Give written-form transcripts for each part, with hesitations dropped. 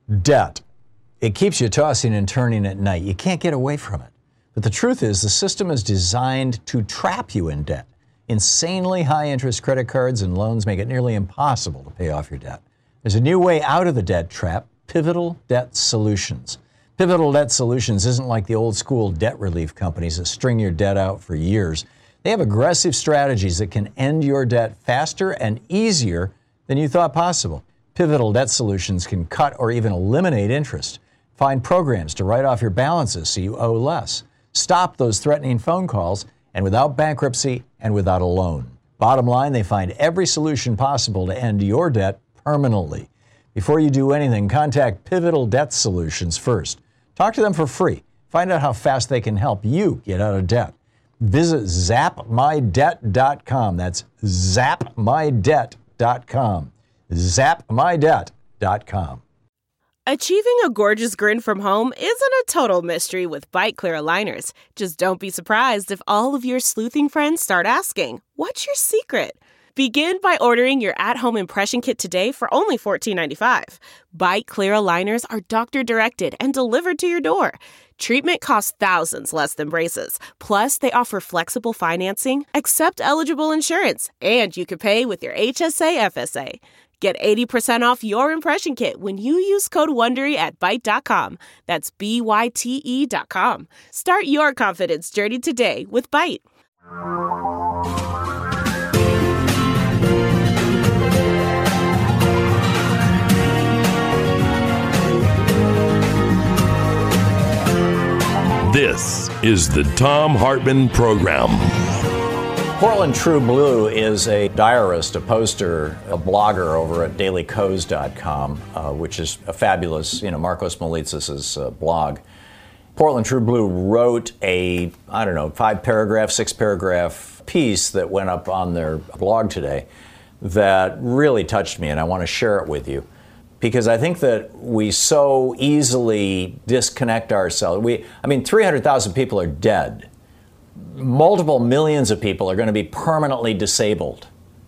Debt. It keeps you tossing and turning at night. You can't get away from it. But the truth is, the system is designed to trap you in debt. Insanely high interest credit cards and loans make it nearly impossible to pay off your debt. There's a new way out of the debt trap: Pivotal Debt Solutions. Pivotal Debt Solutions isn't like the old school debt relief companies that string your debt out for years. They have aggressive strategies that can end your debt faster and easier than you thought possible. Pivotal Debt Solutions can cut or even eliminate interest. Find programs to write off your balances so you owe less. Stop those threatening phone calls, and without bankruptcy and without a loan. Bottom line, they find every solution possible to end your debt permanently. Before you do anything, contact Pivotal Debt Solutions first. Talk to them for free. Find out how fast they can help you get out of debt. Visit zapmydebt.com. That's zapmydebt.com. zapmydebt.com. Achieving a gorgeous grin from home isn't a total mystery with Byte Clear aligners. Just don't be surprised if all of your sleuthing friends start asking, "What's your secret?" Begin by ordering your at-home impression kit today for only $14.95. Byte Clear aligners are doctor-directed and delivered to your door. Treatment costs thousands less than braces. Plus, they offer flexible financing, accept eligible insurance, and you can pay with your HSA FSA. Get 80% off your impression kit when you use code WONDERY at Byte.com. That's BYTE.com. Start your confidence journey today with Byte. This is the Thom Hartmann Program. Portland True Blue is a diarist, a poster, a blogger over at dailycoz.com, which is a fabulous, Marcos Molitsas' blog. Portland True Blue wrote a, 6-paragraph piece that went up on their blog today that really touched me, and I want to share it with you. Because I think that we so easily disconnect ourselves. 300,000 people are dead. Multiple millions of people are going to be permanently disabled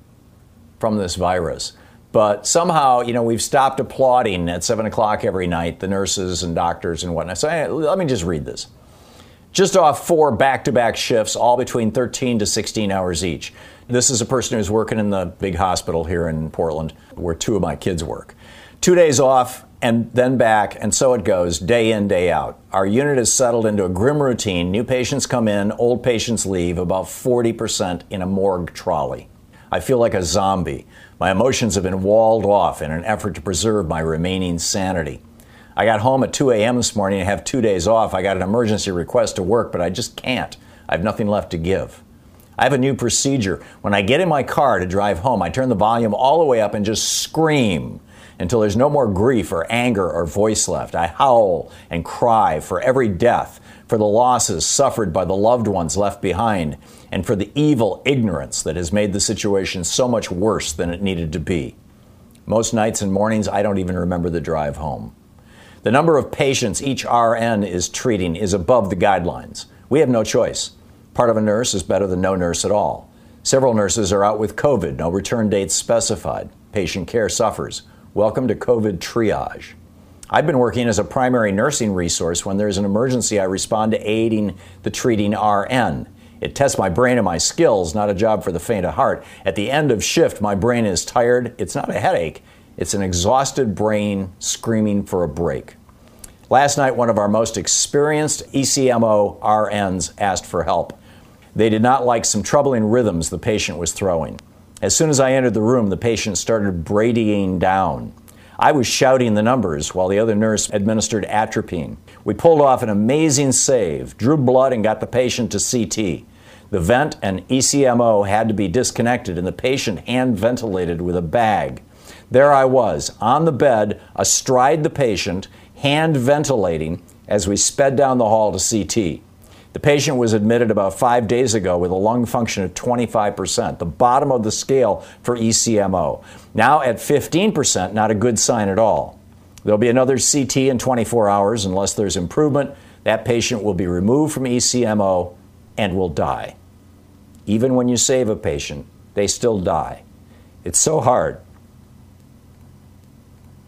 from this virus. But somehow, we've stopped applauding at 7 o'clock every night, the nurses and doctors and whatnot. So let me just read this. Just off 4 back-to-back shifts, all between 13 to 16 hours each. This is a person who's working in the big hospital here in Portland, where 2 of my kids work. 2 days off and then back, and so it goes, day in, day out. Our unit is settled into a grim routine. New patients come in, old patients leave, about 40% in a morgue trolley. I feel like a zombie. My emotions have been walled off in an effort to preserve my remaining sanity. I got home at 2 a.m. this morning and have 2 days off. I got an emergency request to work, but I just can't. I have nothing left to give. I have a new procedure. When I get in my car to drive home, I turn the volume all the way up and just scream until there's no more grief or anger or voice left. I howl and cry for every death, for the losses suffered by the loved ones left behind, and for the evil ignorance that has made the situation so much worse than it needed to be. Most nights and mornings, I don't even remember the drive home. The number of patients each RN is treating is above the guidelines. We have no choice. Part of a nurse is better than no nurse at all. Several nurses are out with COVID, no return dates specified. Patient care suffers. Welcome to COVID triage. I've been working as a primary nursing resource. When there's an emergency, I respond to aiding the treating RN. It tests my brain and my skills, not a job for the faint of heart. At the end of shift, my brain is tired. It's not a headache. It's an exhausted brain screaming for a break. Last night, one of our most experienced ECMO RNs asked for help. They did not like some troubling rhythms the patient was throwing. As soon as I entered the room, the patient started bradying down. I was shouting the numbers while the other nurse administered atropine. We pulled off an amazing save, drew blood, and got the patient to CT. The vent and ECMO had to be disconnected, and the patient hand ventilated with a bag. There I was, on the bed, astride the patient, hand ventilating, as we sped down the hall to CT. The patient was admitted about 5 days ago with a lung function of 25%, the bottom of the scale for ECMO. Now at 15%, not a good sign at all. There'll be another CT in 24 hours. Unless there's improvement, that patient will be removed from ECMO and will die. Even when you save a patient, they still die. It's so hard.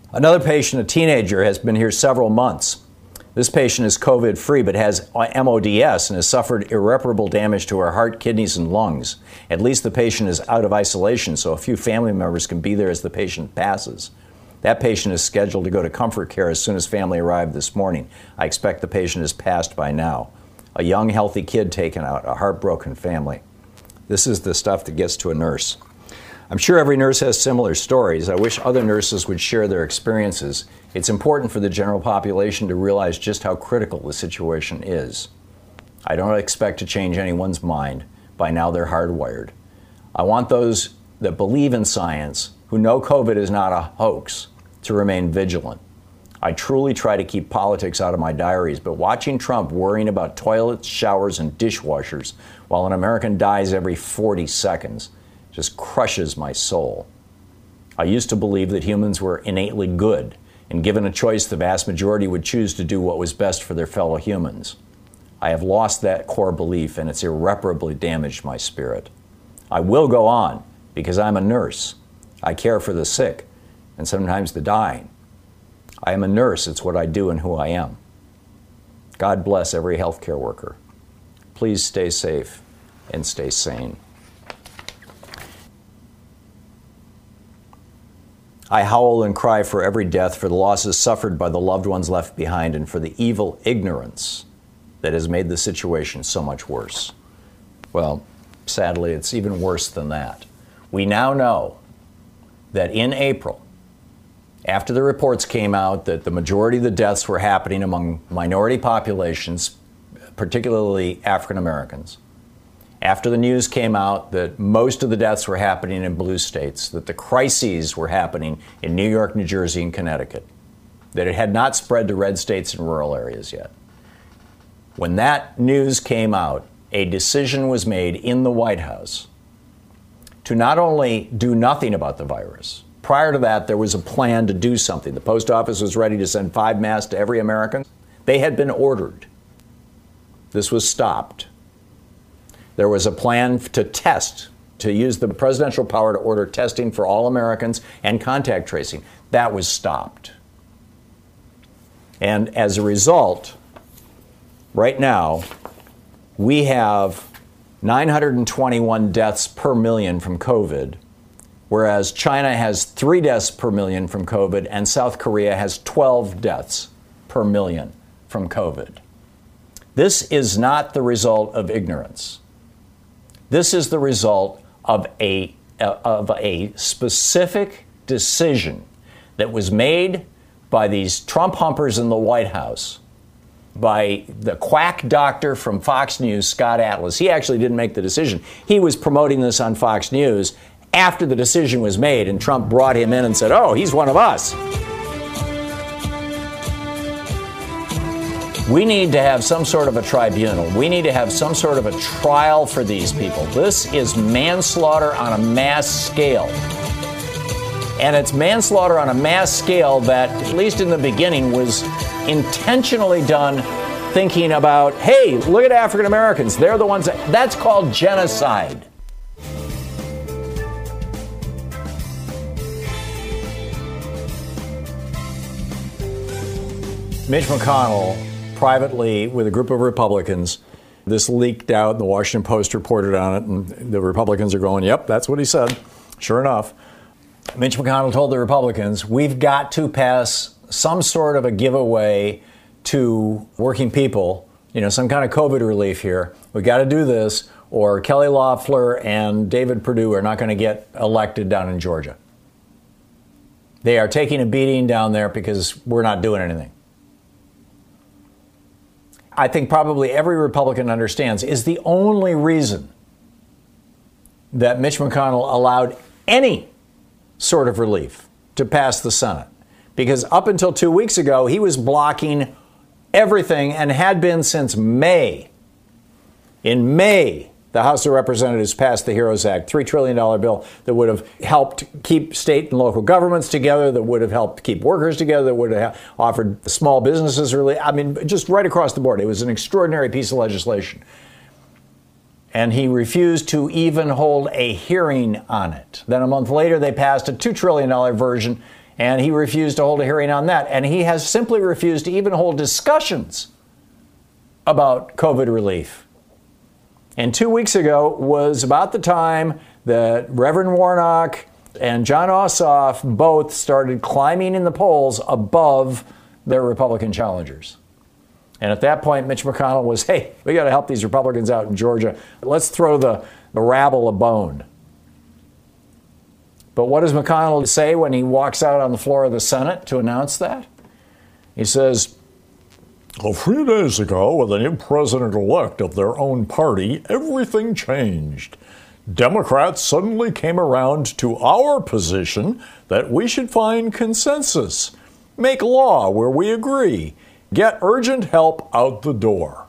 Another patient, a teenager, has been here several months. This patient is COVID-free but has MODS and has suffered irreparable damage to her heart, kidneys, and lungs. At least the patient is out of isolation, so a few family members can be there as the patient passes. That patient is scheduled to go to comfort care as soon as family arrived this morning. I expect the patient is passed by now. A young, healthy kid taken out, a heartbroken family. This is the stuff that gets to a nurse. I'm sure every nurse has similar stories. I wish other nurses would share their experiences. It's important for the general population to realize just how critical the situation is. I don't expect to change anyone's mind. By now they're hardwired. I want those that believe in science, who know COVID is not a hoax, to remain vigilant. I truly try to keep politics out of my diaries, but watching Trump worrying about toilets, showers, and dishwashers while an American dies every 40 seconds just crushes my soul. I used to believe that humans were innately good, and given a choice, the vast majority would choose to do what was best for their fellow humans. I have lost that core belief, and it's irreparably damaged my spirit. I will go on because I'm a nurse. I care for the sick and sometimes the dying. I am a nurse. It's what I do and who I am. God bless every healthcare worker. Please stay safe and stay sane. I howl and cry for every death, for the losses suffered by the loved ones left behind, and for the evil ignorance that has made the situation so much worse. Well, sadly, it's even worse than that. We now know that in April, after the reports came out that the majority of the deaths were happening among minority populations, particularly African Americans, after the news came out that most of the deaths were happening in blue states, that the crises were happening in New York, New Jersey, and Connecticut, that it had not spread to red states and rural areas yet. When that news came out, a decision was made in the White House to not only do nothing about the virus. Prior to that, there was a plan to do something. The post office was ready to send 5 masks to every American. They had been ordered. This was stopped. There was a plan to test, to use the presidential power to order testing for all Americans and contact tracing. That was stopped. And as a result, right now, we have 921 deaths per million from COVID, whereas China has 3 deaths per million from COVID, and South Korea has 12 deaths per million from COVID. This is not the result of ignorance. This is the result of a specific decision that was made by these Trump humpers in the White House, by the quack doctor from Fox News, Scott Atlas. He actually didn't make the decision. He was promoting this on Fox News after the decision was made, and Trump brought him in and said, "Oh, he's one of us." We need to have some sort of a tribunal. We need to have some sort of a trial for these people. This is manslaughter on a mass scale. And it's manslaughter on a mass scale that, at least in the beginning, was intentionally done thinking about, hey, look at African Americans. They're the ones that's called genocide. Mitch McConnell, privately with a group of Republicans, this leaked out, the Washington Post reported on it, and the Republicans are going, yep, that's what he said. Sure enough, Mitch McConnell told the Republicans, we've got to pass some sort of a giveaway to working people, some kind of COVID relief here. We've got to do this, or Kelly Loeffler and David Perdue are not going to get elected down in Georgia. They are taking a beating down there because we're not doing anything. I think probably every Republican understands is the only reason that Mitch McConnell allowed any sort of relief to pass the Senate. Because up until 2 weeks ago, he was blocking everything and had been since May. In May, the House of Representatives passed the HEROES Act, $3 trillion bill that would have helped keep state and local governments together, that would have helped keep workers together, that would have offered small businesses relief. I mean, just right across the board. It was an extraordinary piece of legislation. And he refused to even hold a hearing on it. Then a month later, they passed a $2 trillion version, And he refused to hold a hearing on that. And he has simply refused to even hold discussions about COVID relief. And 2 weeks ago was about the time that Reverend Warnock and Jon Ossoff both started climbing in the polls above their Republican challengers. And at that point, Mitch McConnell was, hey, we got to help these Republicans out in Georgia. Let's throw the rabble a bone. But what does McConnell say when he walks out on the floor of the Senate to announce that? He says, a few days ago, with a new president-elect of their own party, everything changed. Democrats suddenly came around to our position that we should find consensus, make law where we agree, get urgent help out the door.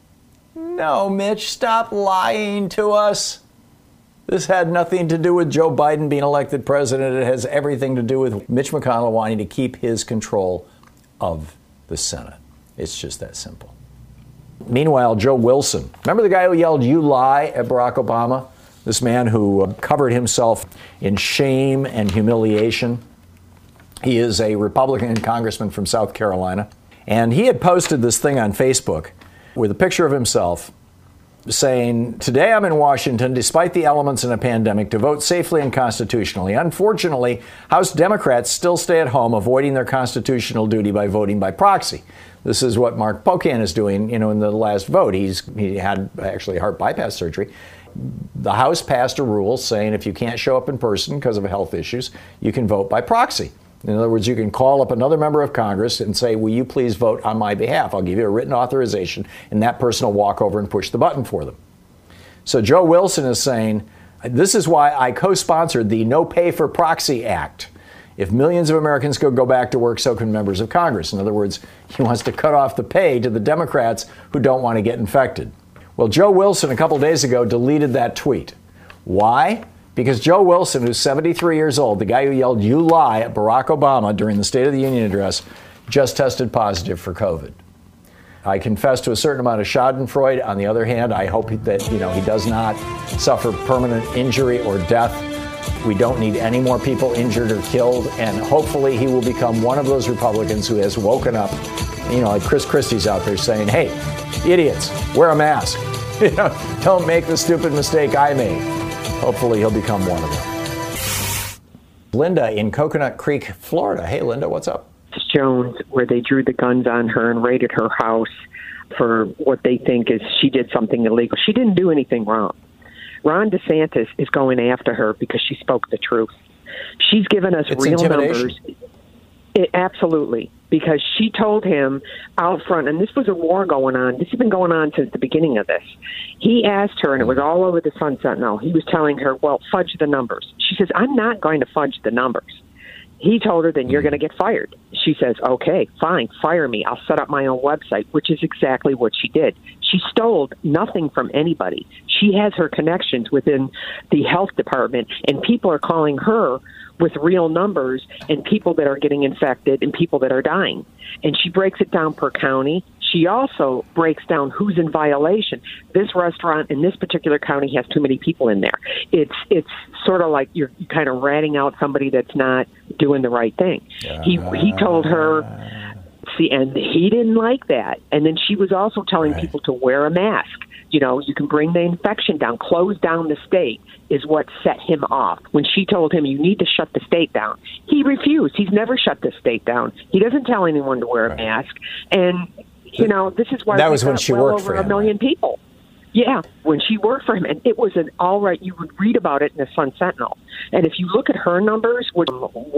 No, Mitch, stop lying to us. This had nothing to do with Joe Biden being elected president. It has everything to do with Mitch McConnell wanting to keep his control of the Senate. It's just that simple. Meanwhile, Joe Wilson, remember the guy who yelled, "You lie," at Barack Obama? This man who covered himself in shame and humiliation. He is a Republican congressman from South Carolina. And he had posted this thing on Facebook with a picture of himself saying, today I'm in Washington, despite the elements in a pandemic, to vote safely and constitutionally. Unfortunately, House Democrats still stay at home, avoiding their constitutional duty by voting by proxy. This is what Mark Pocan is doing, in the last vote. He had actually heart bypass surgery. The House passed a rule saying if you can't show up in person because of health issues, you can vote by proxy. In other words, you can call up another member of Congress and say, will you please vote on my behalf? I'll give you a written authorization, and that person will walk over and push the button for them. So Joe Wilson is saying, this is why I co-sponsored the No Pay for Proxy Act. If millions of Americans could go back to work, so can members of Congress. In other words, he wants to cut off the pay to the Democrats who don't want to get infected. Well, Joe Wilson a couple days ago deleted that tweet. Why? Because Joe Wilson, who's 73 years old, the guy who yelled, "You lie," at Barack Obama during the State of the Union address, just tested positive for COVID. I confess to a certain amount of schadenfreude. On the other hand, I hope that, he does not suffer permanent injury or death. We don't need any more people injured or killed. And hopefully he will become one of those Republicans who has woken up, like Chris Christie's out there saying, hey, idiots, wear a mask. Don't make the stupid mistake I made. Hopefully he'll become one of them. Linda in Coconut Creek, Florida. Hey, Linda, what's up? Jones, where they drew the guns on her and raided her house for what they think is she did something illegal. She didn't do anything wrong. Ron DeSantis is going after her because she spoke the truth. She's given us real numbers. Absolutely. Because she told him out front, and this was a war going on. This has been going on since the beginning of this. He asked her, and it was all over the Sun Sentinel. He was telling her, well, fudge the numbers. She says, I'm not going to fudge the numbers. He told her, then you're going to get fired. She says, okay, fine, fire me. I'll set up my own website, which is exactly what she did. She stole nothing from anybody. She has her connections within the health department, and people are calling her with real numbers and people that are getting infected and people that are dying. And she breaks it down per county. She also breaks down who's in violation. This restaurant in this particular county has too many people in there. It's sort of like you're kind of ratting out somebody that's not doing the right thing. He told her, and he didn't like that. And then she was also telling people to wear a mask. You can bring the infection down. Close down the state is what set him off. When she told him, you need to shut the state down, he refused. He's never shut the state down. He doesn't tell anyone to wear a mask. And, this is why that was when she worked for him. Over 1 million people. Yeah, when she worked for him. And it was an all right. You would read about it in the Sun Sentinel. And if you look at her numbers, we're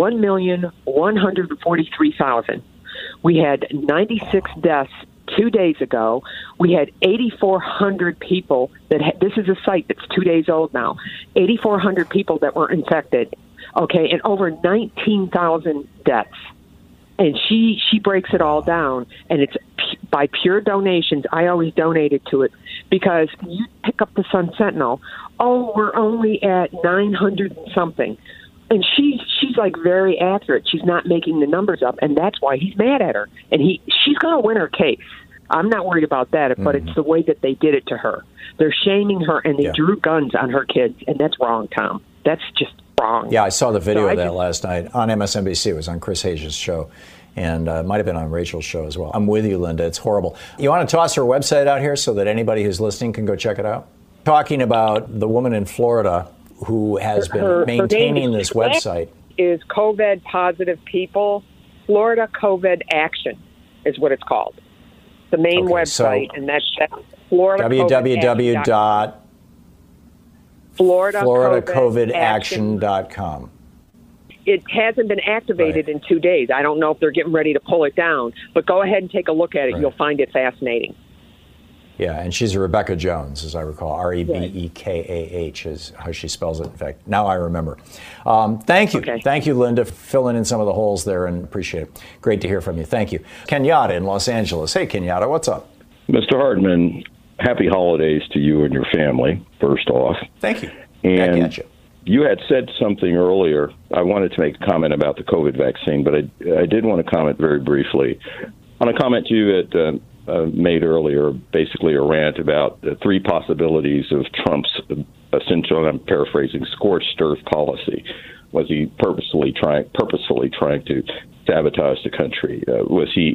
1,143,000. We had 96 deaths 2 days ago. We had 8,400 people this is a site that's 2 days old now, 8,400 people that were infected, okay, and over 19,000 deaths. And she breaks it all down, and it's by pure donations. I always donated to it because you pick up the Sun Sentinel, we're only at 900 and something. And she's like very accurate. She's not making the numbers up, and that's why he's mad at her. And she's going to win her case. I'm not worried about that, but it's the way that they did it to her. They're shaming her, and they drew guns on her kids, and that's wrong, Tom. That's just wrong. Yeah, I saw the video So of that last night on MSNBC. It was on Chris Hayes' show. And it might have been on Rachel's show as well. I'm with you, Linda. It's horrible. You want to toss her website out here so that anybody who's listening can go check it out? Talking about the woman in Florida who has been maintaining this website. Is COVID positive people. Florida COVID Action is what it's called. The main website, and that's Florida www.floridacovidaction.com. It hasn't been activated in 2 days. I don't know if they're getting ready to pull it down, but go ahead and take a look at it. You'll find it fascinating. Yeah, and she's a Rebecca Jones, as I recall. Rebekah is how she spells it. In fact, now I remember. Thank you. Okay. Thank you, Linda, for filling in some of the holes there, and appreciate it. Great to hear from you. Thank you. Kenyatta in Los Angeles. Hey, Kenyatta, what's up? Mr. Hartman, happy holidays to you and your family, first off. Thank you. And back at you. You had said something earlier. I wanted to make a comment about the COVID vaccine, but I did want to comment very briefly on a comment you had made earlier, basically a rant about the three possibilities of Trump's essential, I'm paraphrasing, scorched earth policy. Was he purposefully trying to sabotage the country? Was he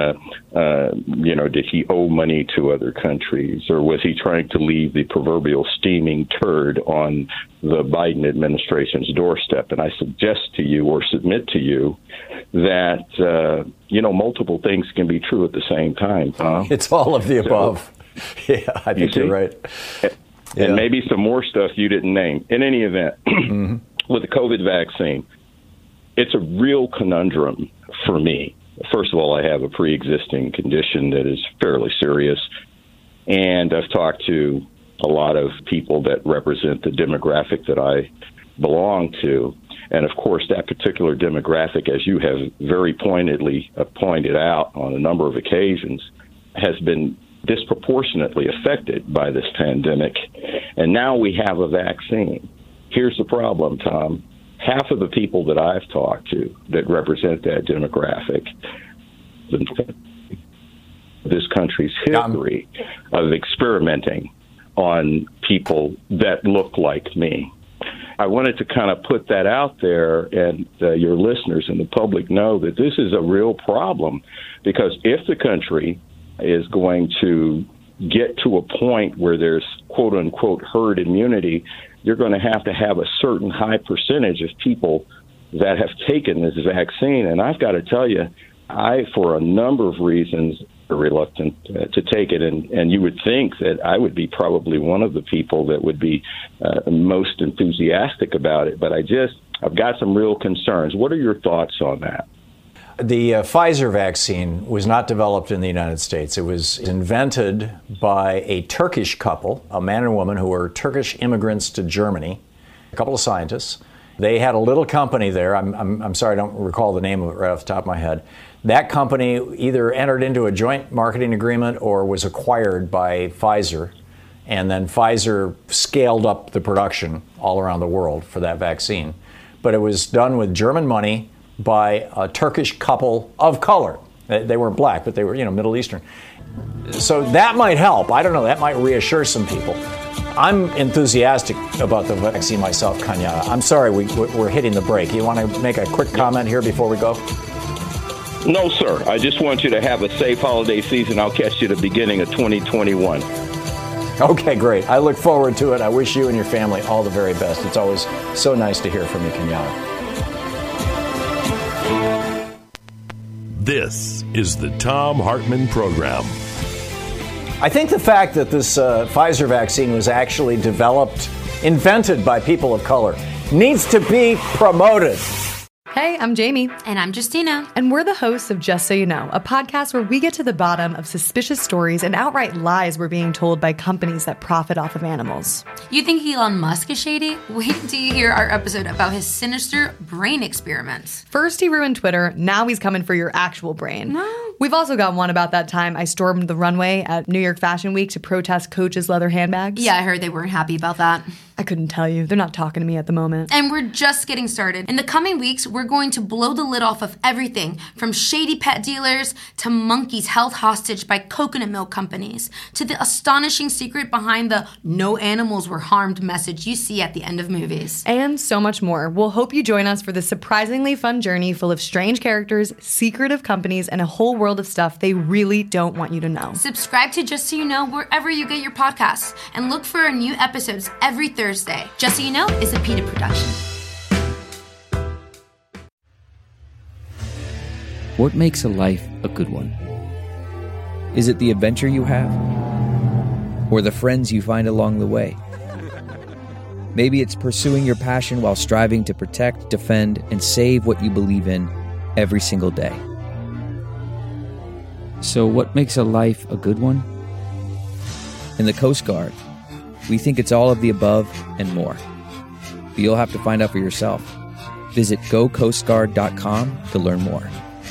did he owe money to other countries? Or was he trying to leave the proverbial steaming turd on the Biden administration's doorstep? And I suggest to you or submit to you that, multiple things can be true at the same time. It's all of the above. Yeah, I think you're right. And maybe some more stuff you didn't name. In any event, with the COVID vaccine, it's a real conundrum for me. First of all, I have a pre-existing condition that is fairly serious, and I've talked to a lot of people that represent the demographic that I belong to. And, of course, that particular demographic, as you have very pointedly pointed out on a number of occasions, has been disproportionately affected by this pandemic. And now we have a vaccine. Here's the problem, Tom. Half of the people that I've talked to that represent that demographic, this country's history of experimenting on people that look like me. I wanted to kind of put that out there, and your listeners and the public know that this is a real problem, because if the country is going to get to a point where there's quote-unquote herd immunity, you're going to have a certain high percentage of people that have taken this vaccine. And I've got to tell you, I, for a number of reasons, are reluctant to take it. And you would think that I would be probably one of the people that would be most enthusiastic about it. But I've got some real concerns. What are your thoughts on that? The Pfizer vaccine was not developed in the United States. It was invented by a Turkish couple, a man and woman who were Turkish immigrants to Germany, a couple of scientists. They had a little company there. I'm sorry, I don't recall the name of it right off the top of my head. That company either entered into a joint marketing agreement or was acquired by Pfizer. And then Pfizer scaled up the production all around the world for that vaccine. But it was done with German money by a Turkish couple of color. They weren't black, but they were, Middle Eastern. So that might help. I don't know. That might reassure some people. I'm enthusiastic about the vaccine myself, Kenyatta. I'm sorry we're hitting the break. You want to make a quick comment here before we go? No, sir. I just want you to have a safe holiday season. I'll catch you at the beginning of 2021. Okay, great. I look forward to it. I wish you and your family all the very best. It's always so nice to hear from you, Kenyatta. This is the Thom Hartmann Program. I think the fact that this Pfizer vaccine was actually invented by people of color, needs to be promoted. Hey, I'm Jamie. And I'm Justina. And we're the hosts of Just So You Know, a podcast where we get to the bottom of suspicious stories and outright lies we're being told by companies that profit off of animals. You think Elon Musk is shady? Wait till you hear our episode about his sinister brain experiments. First he ruined Twitter, now he's coming for your actual brain. No. We've also got one about that time I stormed the runway at New York Fashion Week to protest Coach's leather handbags. Yeah, I heard they weren't happy about that. I couldn't tell you. They're not talking to me at the moment. And we're just getting started. In the coming weeks, we're going to blow the lid off of everything from shady pet dealers to monkeys held hostage by coconut milk companies to the astonishing secret behind the "no animals were harmed" message you see at the end of movies. And so much more. We'll hope you join us for this surprisingly fun journey full of strange characters, secretive companies, and a whole world of stuff they really don't want you to know. Subscribe to Just So You Know wherever you get your podcasts and look for our new episodes every Thursday. Just So You Know is a PETA production. What makes a life a good one? Is it the adventure you have? Or the friends you find along the way? Maybe it's pursuing your passion while striving to protect, defend, and save what you believe in every single day. So what makes a life a good one? In the Coast Guard, we think it's all of the above and more. But you'll have to find out for yourself. Visit gocoastguard.com to learn more.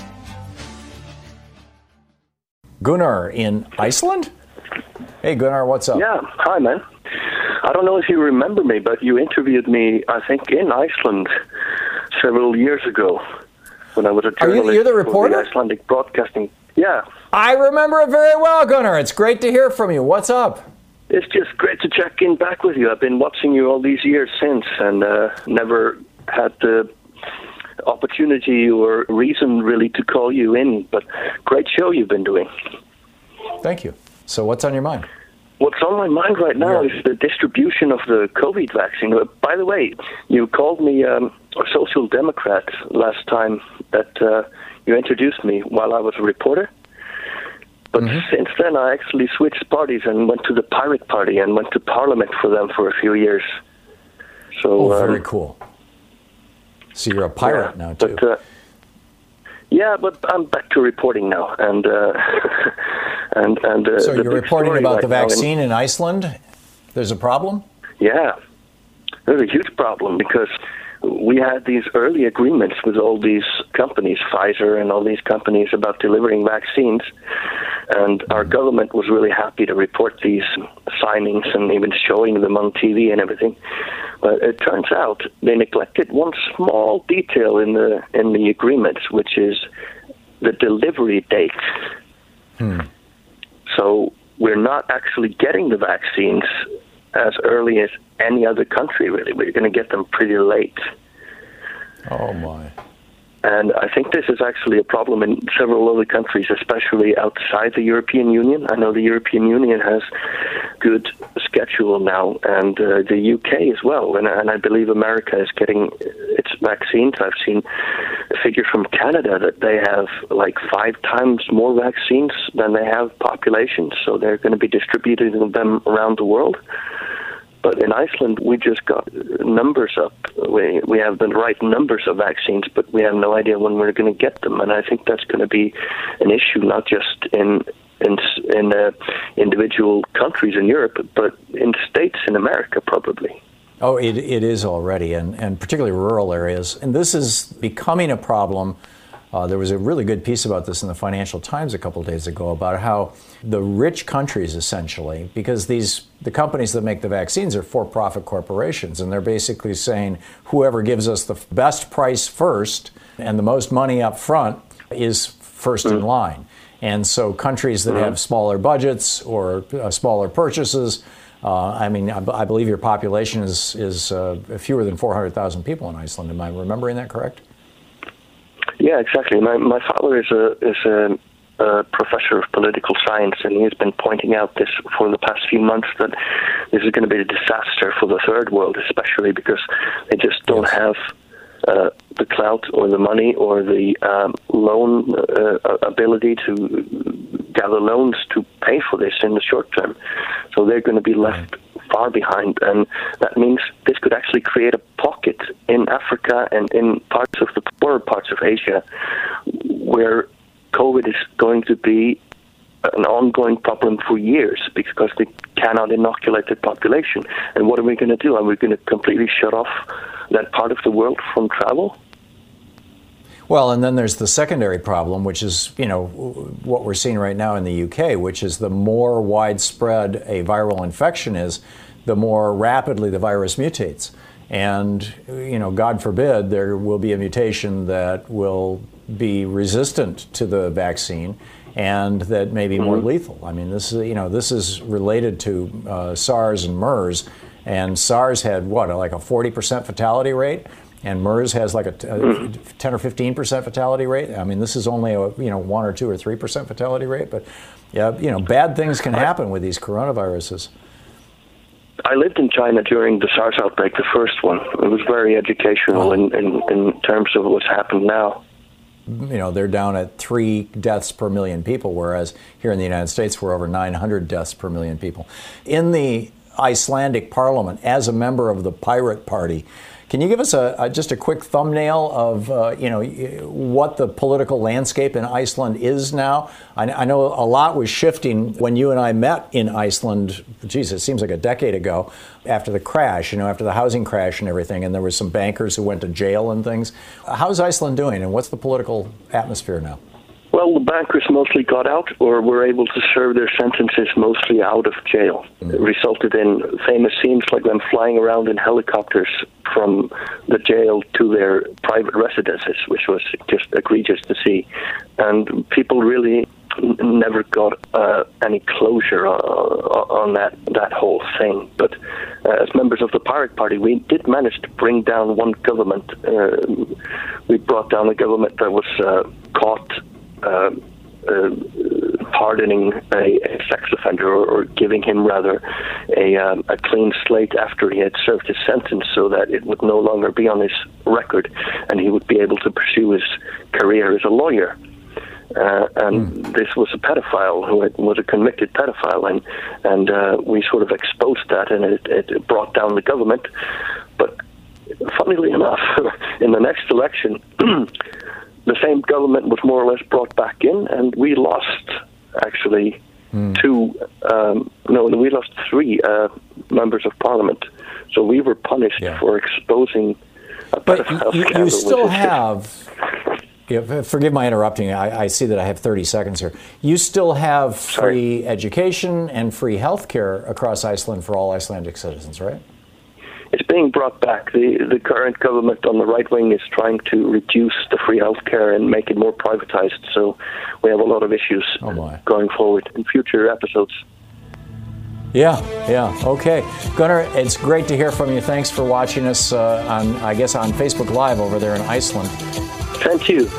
Gunnar in Iceland? Hey, Gunnar, what's up? Yeah, hi, man. I don't know if you remember me, but you interviewed me, I think, in Iceland several years ago when I was a journalist. You're the reporter? For the Icelandic Broadcasting. Yeah. I remember it very well, Gunnar. It's great to hear from you. What's up? It's just great to check in back with you. I've been watching you all these years since and never had the opportunity or reason really to call you in, but great show you've been doing. Thank you. So what's on your mind? What's on my mind right now is the distribution of the COVID vaccine. By the way, you called me a social democrat last time that you introduced me while I was a reporter. But since then, I actually switched parties and went to the Pirate Party and went to Parliament for them for a few years. So, very cool. So you're a pirate now, too. But I'm back to reporting now. And so you're reporting about the vaccine in Iceland? There's a problem? Yeah. There's a huge problem because we had these early agreements with all these companies, Pfizer and all these companies, about delivering vaccines. And our government was really happy to report these signings and even showing them on TV and everything. But it turns out they neglected one small detail in the agreements, which is the delivery date. So we're not actually getting the vaccines as early as any other country, really. We're going to get them pretty late. Oh, my. And I think this is actually a problem in several other countries, especially outside the European Union. I know the European Union has good schedule now, and the UK as well. And I believe America is getting its vaccines. I've seen a figure from Canada that they have like 5 times more vaccines than they have population, so they're going to be distributing them around the world. But in Iceland, we just got numbers up. We have the right numbers of vaccines, but we have no idea when we're going to get them. And I think that's going to be an issue, not just in individual countries in Europe, but in states in America, probably. Oh, it is already, and particularly rural areas. And this is becoming a problem. There was a really good piece about this in the Financial Times a couple of days ago about how the rich countries, essentially, because the companies that make the vaccines are for-profit corporations, and they're basically saying whoever gives us the best price first and the most money up front is first in line. And so countries that have smaller budgets or smaller purchases, I believe your population is fewer than 400,000 people in Iceland. Am I remembering that correct? Yeah, exactly. My father is a professor of political science, and he has been pointing out this for the past few months, that this is going to be a disaster for the third world, especially because they just don't have the clout or the money or the loan ability to gather loans to pay for this in the short term. So they're going to be left far behind, and that means this could actually create a pocket in Africa and in parts of the poorer parts of Asia where COVID is going to be an ongoing problem for years because they cannot inoculate the population. And what are we going to do? Are we going to completely shut off that part of the world from travel? Well, and then there's the secondary problem, which is, what we're seeing right now in the UK, which is the more widespread a viral infection is, the more rapidly the virus mutates. And, God forbid, there will be a mutation that will be resistant to the vaccine and that may be more lethal. I mean, this is related to SARS and MERS. And SARS had like a 40% fatality rate, and MERS has like a 10 or 15% fatality rate. I mean, this is only a 1 or 2 or 3% fatality rate, but bad things can happen with these coronaviruses. I lived in China during the SARS outbreak, the first one. It was very educational in terms of what's happened now. They're down at 3 deaths per million people, whereas here in the United States, we're over 900 deaths per million people. In the Icelandic parliament, as a member of the Pirate Party, can you give us just a quick thumbnail of what the political landscape in Iceland is now? I know a lot was shifting when you and I met in Iceland. Geez, it seems like a decade ago, after the crash, after the housing crash and everything, and there were some bankers who went to jail and things. How's Iceland doing, and what's the political atmosphere now? Well, the bankers mostly got out or were able to serve their sentences mostly out of jail. It resulted in famous scenes like them flying around in helicopters from the jail to their private residences, which was just egregious to see. And people really never got any closure on that whole thing. But as members of the Pirate Party, we did manage to bring down one government. We brought down a government that was caught pardoning a sex offender, or giving him rather a clean slate after he had served his sentence, so that it would no longer be on his record and he would be able to pursue his career as a lawyer. And this was a pedophile who was a convicted pedophile, and we sort of exposed that, and it brought down the government. But funnily enough, in the next election, the same government was more or less brought back in, and we lost actually we lost 3 members of parliament. So we were punished for exposing a pedophile scandal. But you still have, forgive my interrupting, I see that I have 30 seconds here. You still have free education and free health care across Iceland for all Icelandic citizens, right? It's being brought back. The current government on the right wing is trying to reduce the free health care and make it more privatized. So we have a lot of issues going forward in future episodes. Yeah, okay. Gunnar, it's great to hear from you. Thanks for watching us on Facebook Live over there in Iceland. Thank you.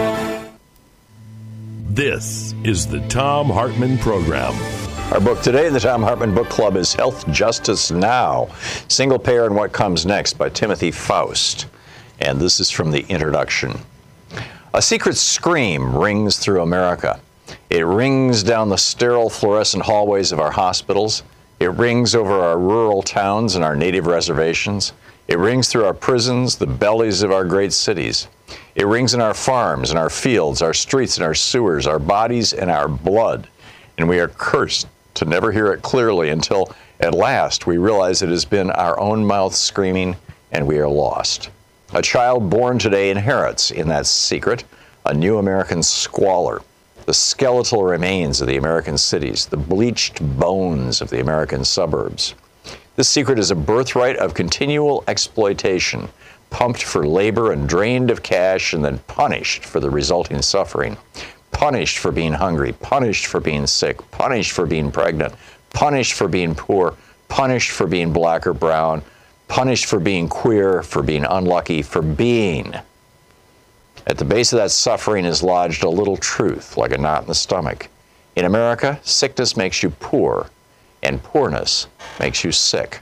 This is the Thom Hartmann Program. Our book today in the Thom Hartmann Book Club is Health Justice Now, Single Payer and What Comes Next by Timothy Faust. And this is from the introduction. A secret scream rings through America. It rings down the sterile fluorescent hallways of our hospitals. It rings over our rural towns and our native reservations. It rings through our prisons, the bellies of our great cities. It rings in our farms, in our fields, our streets, and our sewers, our bodies, and our blood. And we are cursed to never hear it clearly until, at last, we realize it has been our own mouth screaming, and we are lost. A child born today inherits, in that secret, a new American squalor, the skeletal remains of the American cities, the bleached bones of the American suburbs. This secret is a birthright of continual exploitation, pumped for labor and drained of cash and then punished for the resulting suffering. Punished for being hungry, punished for being sick, punished for being pregnant, punished for being poor, punished for being black or brown, punished for being queer, for being unlucky, for being. At the base of that suffering is lodged a little truth, like a knot in the stomach. In America, sickness makes you poor, and poorness makes you sick.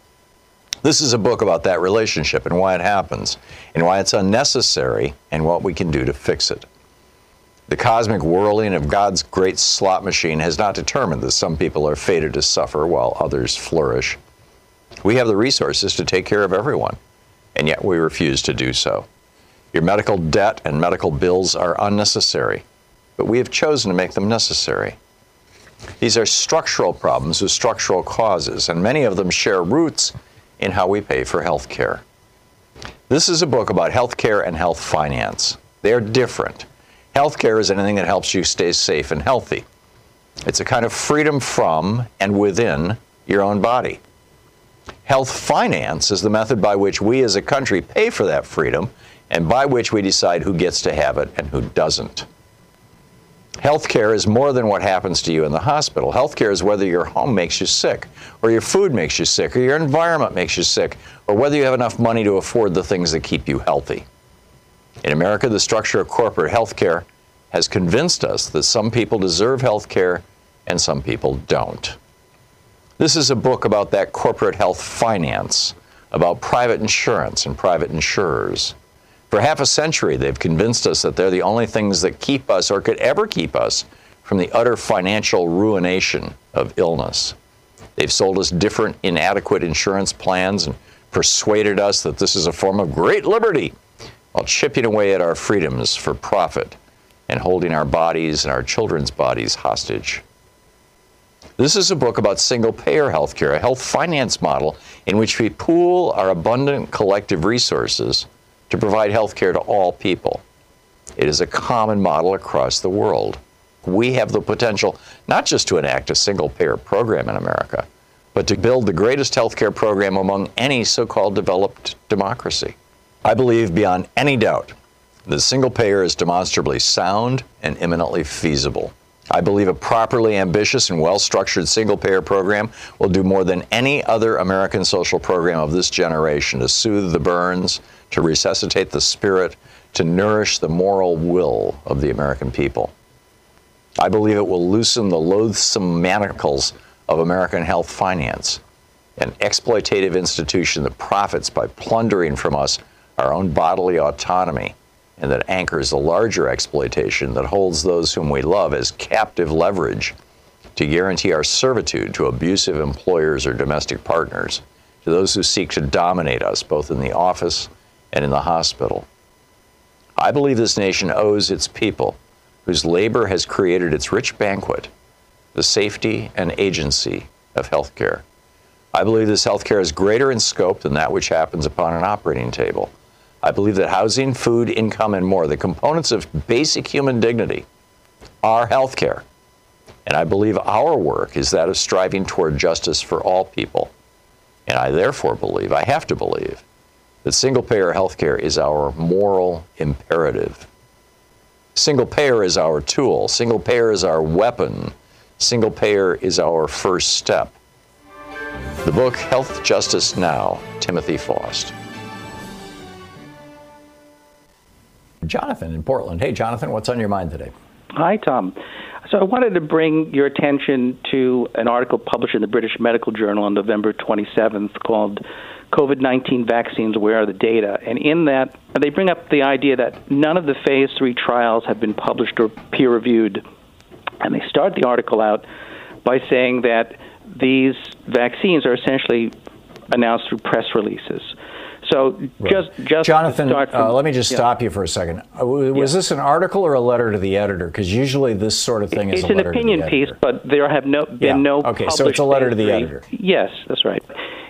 This is a book about that relationship and why it happens, and why it's unnecessary, and what we can do to fix it. The cosmic whirling of God's great slot machine has not determined that some people are fated to suffer while others flourish. We have the resources to take care of everyone, and yet we refuse to do so. Your medical debt and medical bills are unnecessary, but we have chosen to make them necessary. These are structural problems with structural causes, and many of them share roots in how we pay for health care. This is a book about health care and health finance. They are different. Healthcare is anything that helps you stay safe and healthy. It's a kind of freedom from and within your own body. Health finance is the method by which we as a country pay for that freedom and by which we decide who gets to have it and who doesn't. Healthcare is more than what happens to you in the hospital. Healthcare is whether your home makes you sick, or your food makes you sick, or your environment makes you sick, or whether you have enough money to afford the things that keep you healthy. In America, the structure of corporate healthcare has convinced us that some people deserve healthcare and some people don't. This is a book about that corporate health finance, about private insurance and private insurers. For half a century, they've convinced us that they're the only things that keep us or could ever keep us from the utter financial ruination of illness. They've sold us different, inadequate insurance plans and persuaded us that this is a form of great liberty while chipping away at our freedoms for profit and holding our bodies and our children's bodies hostage. This is a book about single-payer healthcare, a health finance model in which we pool our abundant collective resources to provide health care to all people. It is a common model across the world. We have the potential not just to enact a single-payer program in America, but to build the greatest health care program among any so-called developed democracy. I believe beyond any doubt that single-payer is demonstrably sound and imminently feasible. I believe a properly ambitious and well-structured single-payer program will do more than any other American social program of this generation to soothe the burns, to resuscitate the spirit, to nourish the moral will of the American people. I believe it will loosen the loathsome manacles of American health finance, an exploitative institution that profits by plundering from us our own bodily autonomy, and that anchors the larger exploitation that holds those whom we love as captive leverage to guarantee our servitude to abusive employers or domestic partners, to those who seek to dominate us both in the office and in the hospital. I believe this nation owes its people, whose labor has created its rich banquet, the safety and agency of healthcare. I believe this healthcare is greater in scope than that which happens upon an operating table. I believe that housing, food, income, and more, the components of basic human dignity, are healthcare. And I believe our work is that of striving toward justice for all people. And I therefore believe, I have to believe, that single-payer healthcare is our moral imperative. Single-payer is our tool. Single-payer is our weapon. Single-payer is our first step. The book, Health Justice Now, Timothy Faust. Jonathan in Portland. Hey, Jonathan, what's on your mind today? Hi, Tom. So I wanted to bring your attention to an article published in the British Medical Journal on November 27th called COVID-19 Vaccines, Where Are the Data? And in that, they bring up the idea that none of the phase 3 trials have been published or peer-reviewed. And they start the article out by saying that these vaccines are essentially announced through press releases. So just Jonathan, let me just stop you for a second. Was this an article or a letter to the editor? Because usually this sort of thing is a letter to the editor. It's an opinion piece, but there have been no Okay, so it's a letter to the editor. Yes, that's right.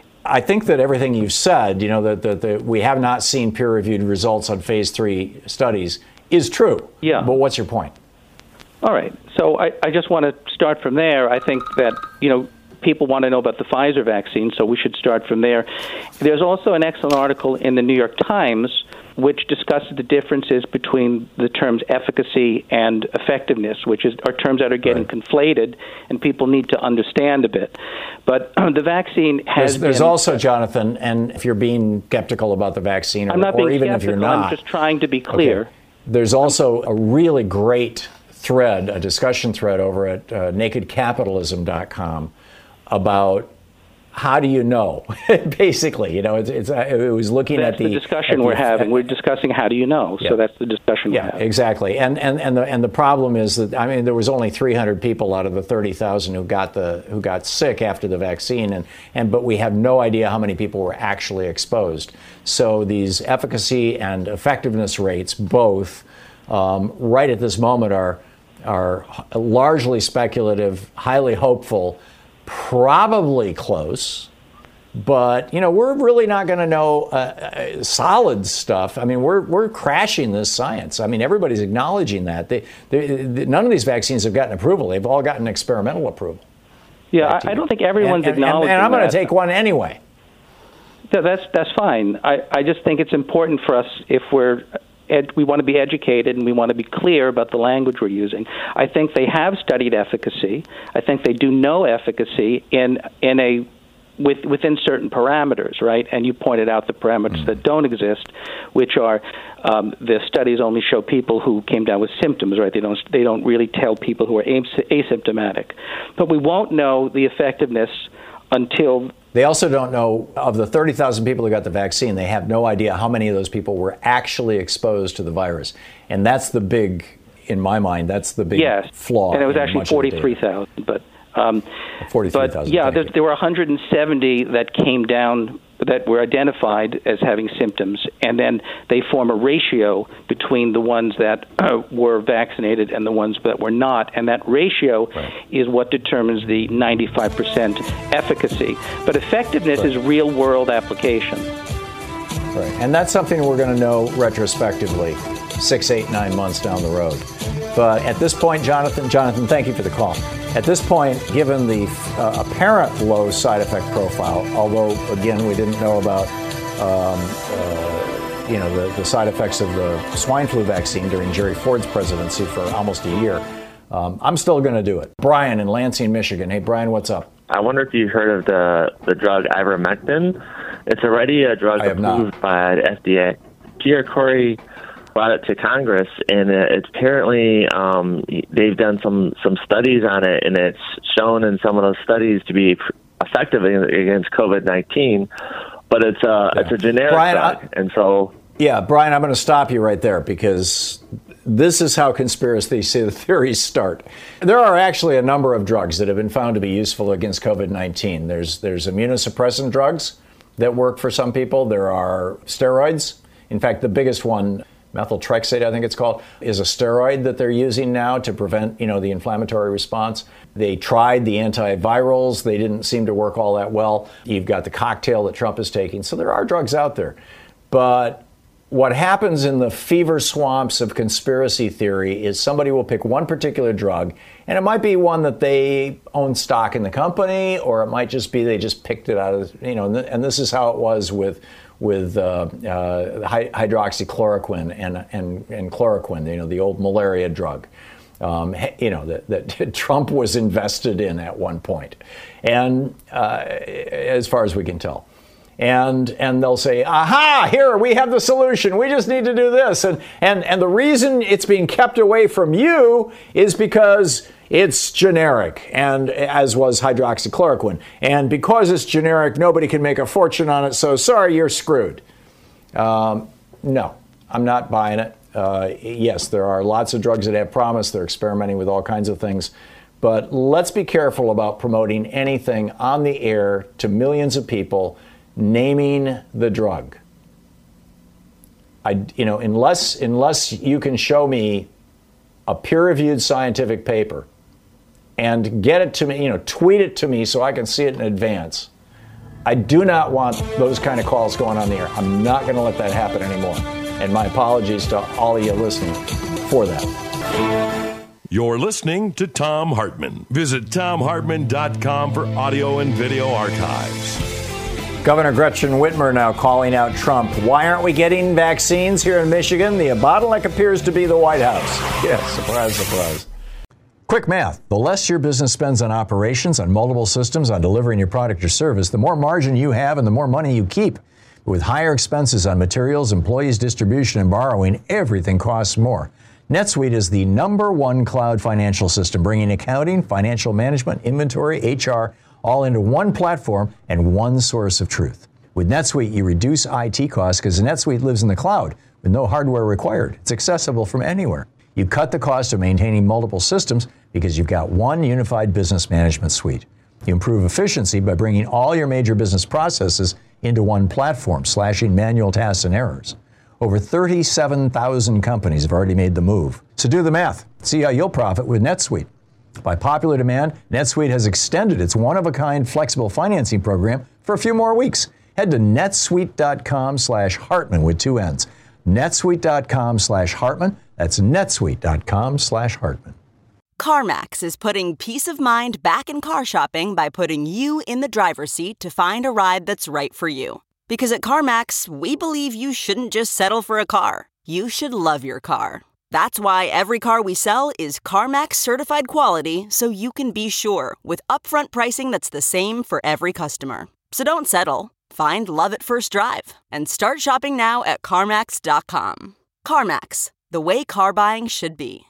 I think that everything you've said, that we have not seen peer-reviewed results on phase 3 studies is true. Yeah. But what's your point? All right. So I just want to start from there. I think that, people want to know about the Pfizer vaccine, so we should start from there. There's also an excellent article in the New York Times which discusses the differences between the terms efficacy and effectiveness, which are terms that are getting conflated, and people need to understand a bit. But the vaccine has There's also, Jonathan, and if you're being skeptical about the vaccine, or even if you're not. I'm just trying to be clear. Okay. There's also a really great thread, a discussion thread over at nakedcapitalism.com about how do you know? Basically, it was looking at the discussion we're having. We're discussing how do you know? Yeah. So that's the discussion we're having. Exactly. And the problem is that there was only 300 people out of the 30,000 who got sick after the vaccine, but we have no idea how many people were actually exposed. So these efficacy and effectiveness rates both right at this moment are largely speculative, highly hopeful, probably close, but we're really not going to know solid stuff. We're crashing this science. Everybody's acknowledging that. None of these vaccines have gotten approval. They've all gotten experimental approval. Yeah, I don't think everyone's acknowledging and I'm going to take one anyway. That's fine. I just think it's important for us, if we want to be educated and we want to be clear about the language we're using. I think they have studied efficacy. I think they do know efficacy within certain parameters, right? And you pointed out the parameters that don't exist, which are the studies only show people who came down with symptoms, right? They don't really tell people who are asymptomatic. But we won't know the effectiveness until... They also don't know, of the 30,000 people who got the vaccine, they have no idea how many of those people were actually exposed to the virus. And that's the big, in my mind, that's the big flaw. And it was actually 43,000, but... 43,000. Yeah, there were 170 that came down that were identified as having symptoms, and then they form a ratio between the ones that were vaccinated and the ones that were not, and that ratio is what determines the 95% efficacy. But effectiveness is real-world application. Right, and that's something we're going to know retrospectively 6, 8, 9 months down the road. But at this point, Jonathan, thank you for the call. At this point, given the apparent low side effect profile, although, again, we didn't know about the side effects of the swine flu vaccine during Jerry Ford's presidency for almost a year, I'm still going to do it. Brian in Lansing, Michigan. Hey, Brian, what's up? I wonder if you heard of the drug ivermectin. It's already a drug approved by the FDA. Pierre Corey brought it to Congress, and it's apparently they've done some studies on it, and it's shown in some of those studies to be effective against COVID-19. But it's a generic drug, and so Brian, I'm going to stop you right there because this is how conspiracy theories start. There are actually a number of drugs that have been found to be useful against COVID-19. There's immunosuppressant drugs that work for some people. There are steroids. In fact, the biggest one, methotrexate, I think it's called, is a steroid that they're using now to prevent, the inflammatory response. They tried the antivirals. They didn't seem to work all that well. You've got the cocktail that Trump is taking. So there are drugs out there. But what happens in the fever swamps of conspiracy theory is somebody will pick one particular drug, and it might be one that they own stock in the company, or it might just be they just picked it out of, and this is how it was with hydroxychloroquine and chloroquine, the old malaria drug, that Trump was invested in at one point, and as far as we can tell. And they'll say, aha, here, we have the solution. We just need to do this. And the reason it's being kept away from you is because it's generic, and as was hydroxychloroquine. And because it's generic, nobody can make a fortune on it. So sorry, you're screwed. No, I'm not buying it. Yes, there are lots of drugs that have promise. They're experimenting with all kinds of things. But let's be careful about promoting anything on the air to millions of people naming the drug. Unless you can show me a peer-reviewed scientific paper and get it to me, tweet it to me so I can see it in advance. I do not want those kind of calls going on the air. I'm not going to let that happen anymore. And my apologies to all of you listening for that. You're listening to Thom Hartmann. Visit ThomHartmann.com for audio and video archives. Governor Gretchen Whitmer now calling out Trump. Why aren't we getting vaccines here in Michigan? The bottleneck appears to be the White House. Yes, surprise, surprise. Quick math. The less your business spends on operations, on multiple systems, on delivering your product or service, the more margin you have and the more money you keep. With higher expenses on materials, employees, distribution, and borrowing, everything costs more. NetSuite is the #1 cloud financial system, bringing accounting, financial management, inventory, HR, all into one platform and one source of truth. With NetSuite, you reduce IT costs because NetSuite lives in the cloud with no hardware required. It's accessible from anywhere. You cut the cost of maintaining multiple systems because you've got one unified business management suite. You improve efficiency by bringing all your major business processes into one platform, slashing manual tasks and errors. Over 37,000 companies have already made the move. So do the math. See how you'll profit with NetSuite. By popular demand, NetSuite has extended its one-of-a-kind flexible financing program for a few more weeks. Head to netsuite.com/Hartmann with 2 N's. netsuite.com/Hartmann. That's netsuite.com/Hartmann. CarMax is putting peace of mind back in car shopping by putting you in the driver's seat to find a ride that's right for you. Because at CarMax, we believe you shouldn't just settle for a car. You should love your car. That's why every car we sell is CarMax certified quality, so you can be sure with upfront pricing that's the same for every customer. So don't settle. Find love at first drive and start shopping now at CarMax.com. CarMax, the way car buying should be.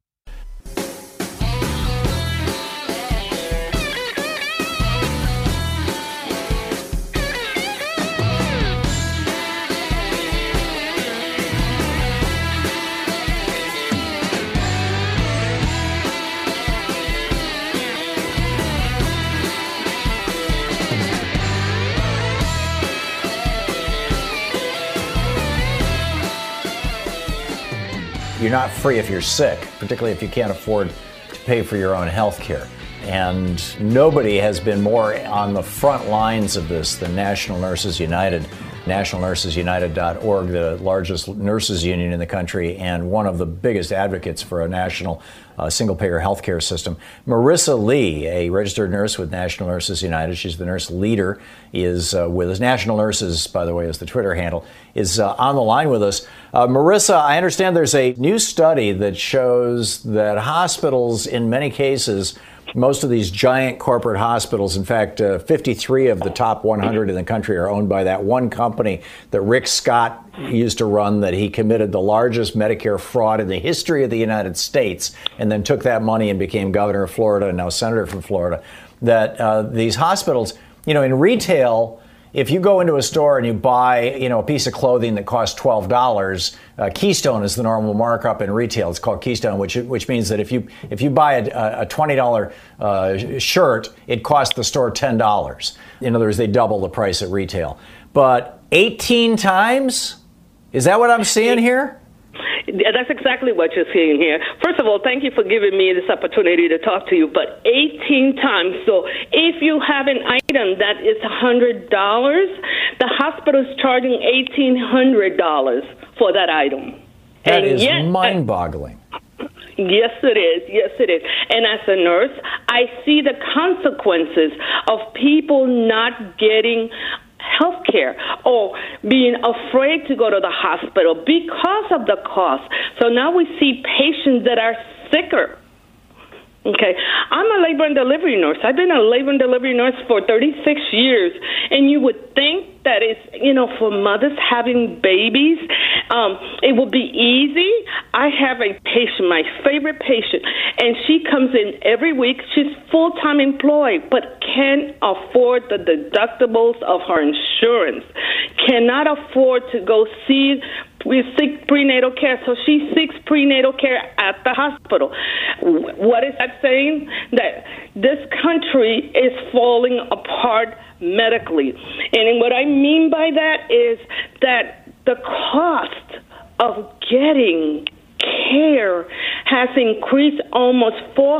You're not free if you're sick, particularly if you can't afford to pay for your own health care. And nobody has been more on the front lines of this than National Nurses United. NationalNursesUnited.org, the largest nurses union in the country and one of the biggest advocates for a national single-payer healthcare system. Marissa Lee, a registered nurse with National Nurses United, she's the nurse leader, is with us. National Nurses, by the way, is the Twitter handle, is on the line with us. Marissa, I understand there's a new study that shows that hospitals, in many cases, most of these giant corporate hospitals, in fact, 53 of the top 100 in the country are owned by that one company that Rick Scott used to run, that he committed the largest Medicare fraud in the history of the United States, and then took that money and became governor of Florida and now senator from Florida. That these hospitals, in retail, if you go into a store and you buy, a piece of clothing that costs $12, Keystone is the normal markup in retail. It's called Keystone, which means that if you buy a $20 shirt, it costs the store $10. In other words, they double the price at retail. But 18 times? Is that what I'm seeing here? That's exactly what you're seeing here. First of all, thank you for giving me this opportunity to talk to you. But 18 times. So if you have an item that is $100, the hospital is charging $1,800 for that item. That is mind-boggling. Yes, it is. Yes, it is. And as a nurse, I see the consequences of people not getting health care or being afraid to go to the hospital because of the cost. So now we see patients that are sicker. Okay, I'm a labor and delivery nurse. I've been a labor and delivery nurse for 36 years, and you would think that it's, for mothers having babies, it would be easy. I have a patient, my favorite patient, and she comes in every week. She's full-time employed, but can't afford the deductibles of her insurance, cannot afford to go see. We seek prenatal care, so she seeks prenatal care at the hospital. What is that saying? That this country is falling apart medically. And what I mean by that is that the cost of getting care has increased almost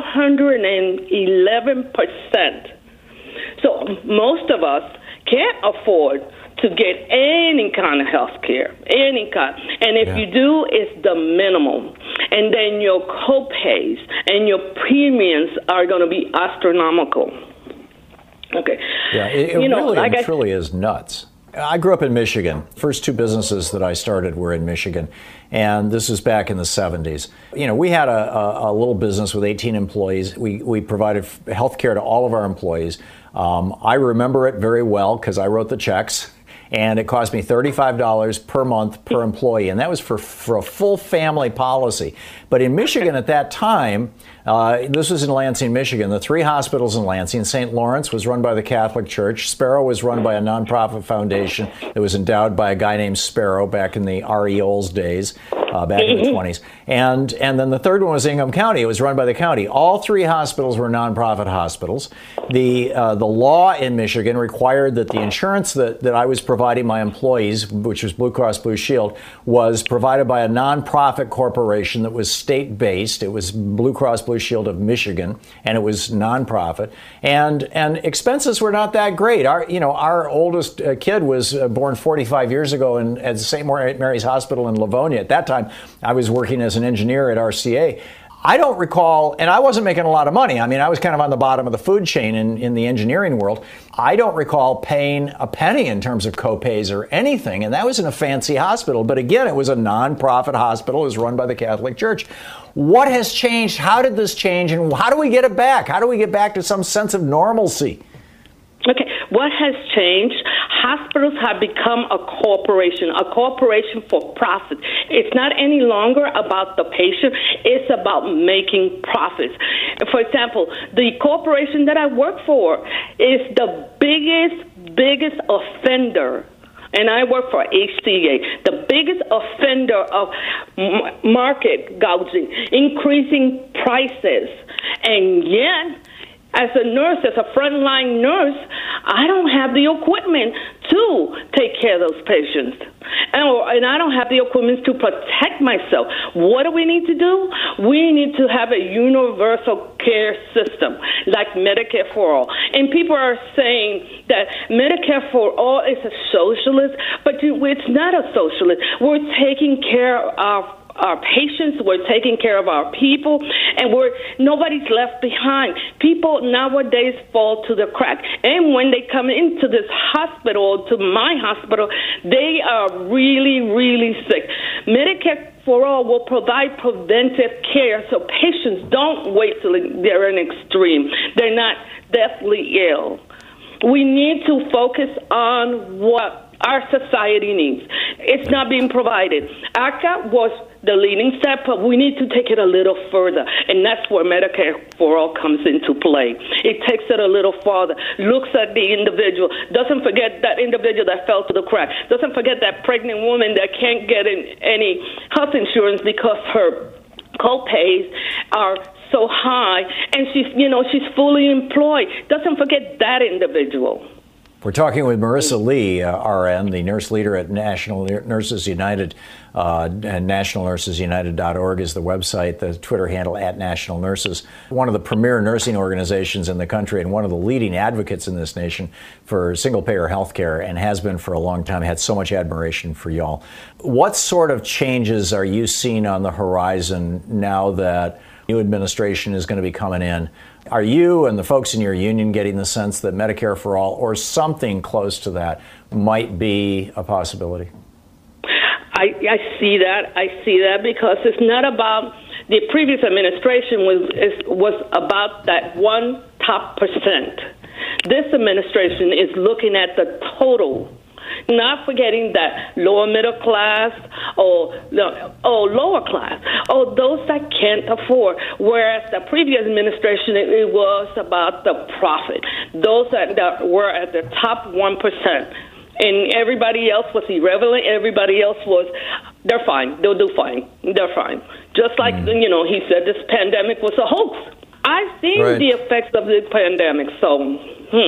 411%. So most of us can't afford to get any kind of health care, any kind. And if you do, it's the minimum. And then your co-pays and your premiums are going to be astronomical. Okay. Yeah, it really truly is nuts. I grew up in Michigan. First two businesses that I started were in Michigan, and this was back in the 70s. We had a little business with 18 employees. We provided health care to all of our employees. I remember it very well because I wrote the checks. And it cost me $35 per month per employee. And that was for a full family policy. But in Michigan at that time, this was in Lansing, Michigan, the three hospitals in Lansing. St. Lawrence was run by the Catholic Church. Sparrow was run by a nonprofit foundation that was endowed by a guy named Sparrow back in the R.E. Olds days, back in the 20s. And then the third one was Ingham County. It was run by the county. All three hospitals were nonprofit hospitals. The law in Michigan required that the insurance that I was providing my employees, which was Blue Cross Blue Shield, was provided by a nonprofit corporation that was state-based. It was Blue Cross Blue Shield of Michigan, and it was nonprofit. And expenses were not that great. Our oldest kid was born 45 years ago at St. Mary's Hospital in Livonia. At that time, I was working as an engineer at RCA. I don't recall, and I wasn't making a lot of money. I mean, I was kind of on the bottom of the food chain in the engineering world. I don't recall paying a penny in terms of copays or anything, and that was in a fancy hospital. But again, it was a non-profit hospital. It was run by the Catholic Church. What has changed? How did this change, and how do we get it back? How do we get back to some sense of normalcy? Okay, what has changed? Hospitals have become a corporation for profit. It's not any longer about the patient, it's about making profits. For example, the corporation that I work for is the biggest offender, and I work for HCA, the biggest offender of market gouging, increasing prices, and yet, as a nurse, as a frontline nurse, I don't have the equipment to take care of those patients. And I don't have the equipment to protect myself. What do we need to do? We need to have a universal care system like Medicare for All. And people are saying that Medicare for All is a socialist, but it's not a socialist. We're taking care of our patients, we're taking care of our people, and nobody's left behind. People nowadays fall to the crack. And when they come into this hospital, to my hospital, they are really, really sick. Medicare for All will provide preventive care so patients don't wait till they're in extreme. They're not deathly ill. We need to focus on what our society needs. It's not being provided. ACA was the leading step, but we need to take it a little further, and that's where Medicare for All comes into play. It takes it a little farther, looks at the individual, doesn't forget that individual that fell to the crack, doesn't forget that pregnant woman that can't get any health insurance because her co-pays are so high, and she's fully employed. Doesn't forget that individual. We're talking with Marissa Lee, RN, the nurse leader at National Nurses United, and nationalnursesunited.org is the website, the Twitter handle @nationalnurses. One of the premier nursing organizations in the country and one of the leading advocates in this nation for single-payer health care, and has been for a long time. Had so much admiration for y'all. What sort of changes are you seeing on the horizon now that new administration is going to be coming in? Are you and the folks in your union getting the sense that Medicare for All or something close to that might be a possibility? I see that. I see that because it's not about the previous administration was about that one top percent. This administration is looking at the total, not forgetting that lower middle class or lower class, or those that can't afford. Whereas the previous administration, it was about the profit. Those that were at the top 1%. And everybody else was irrelevant. Everybody else they're fine. They'll do fine. They're fine. Just like, he said this pandemic was a hoax. I've seen the effects of this pandemic, so,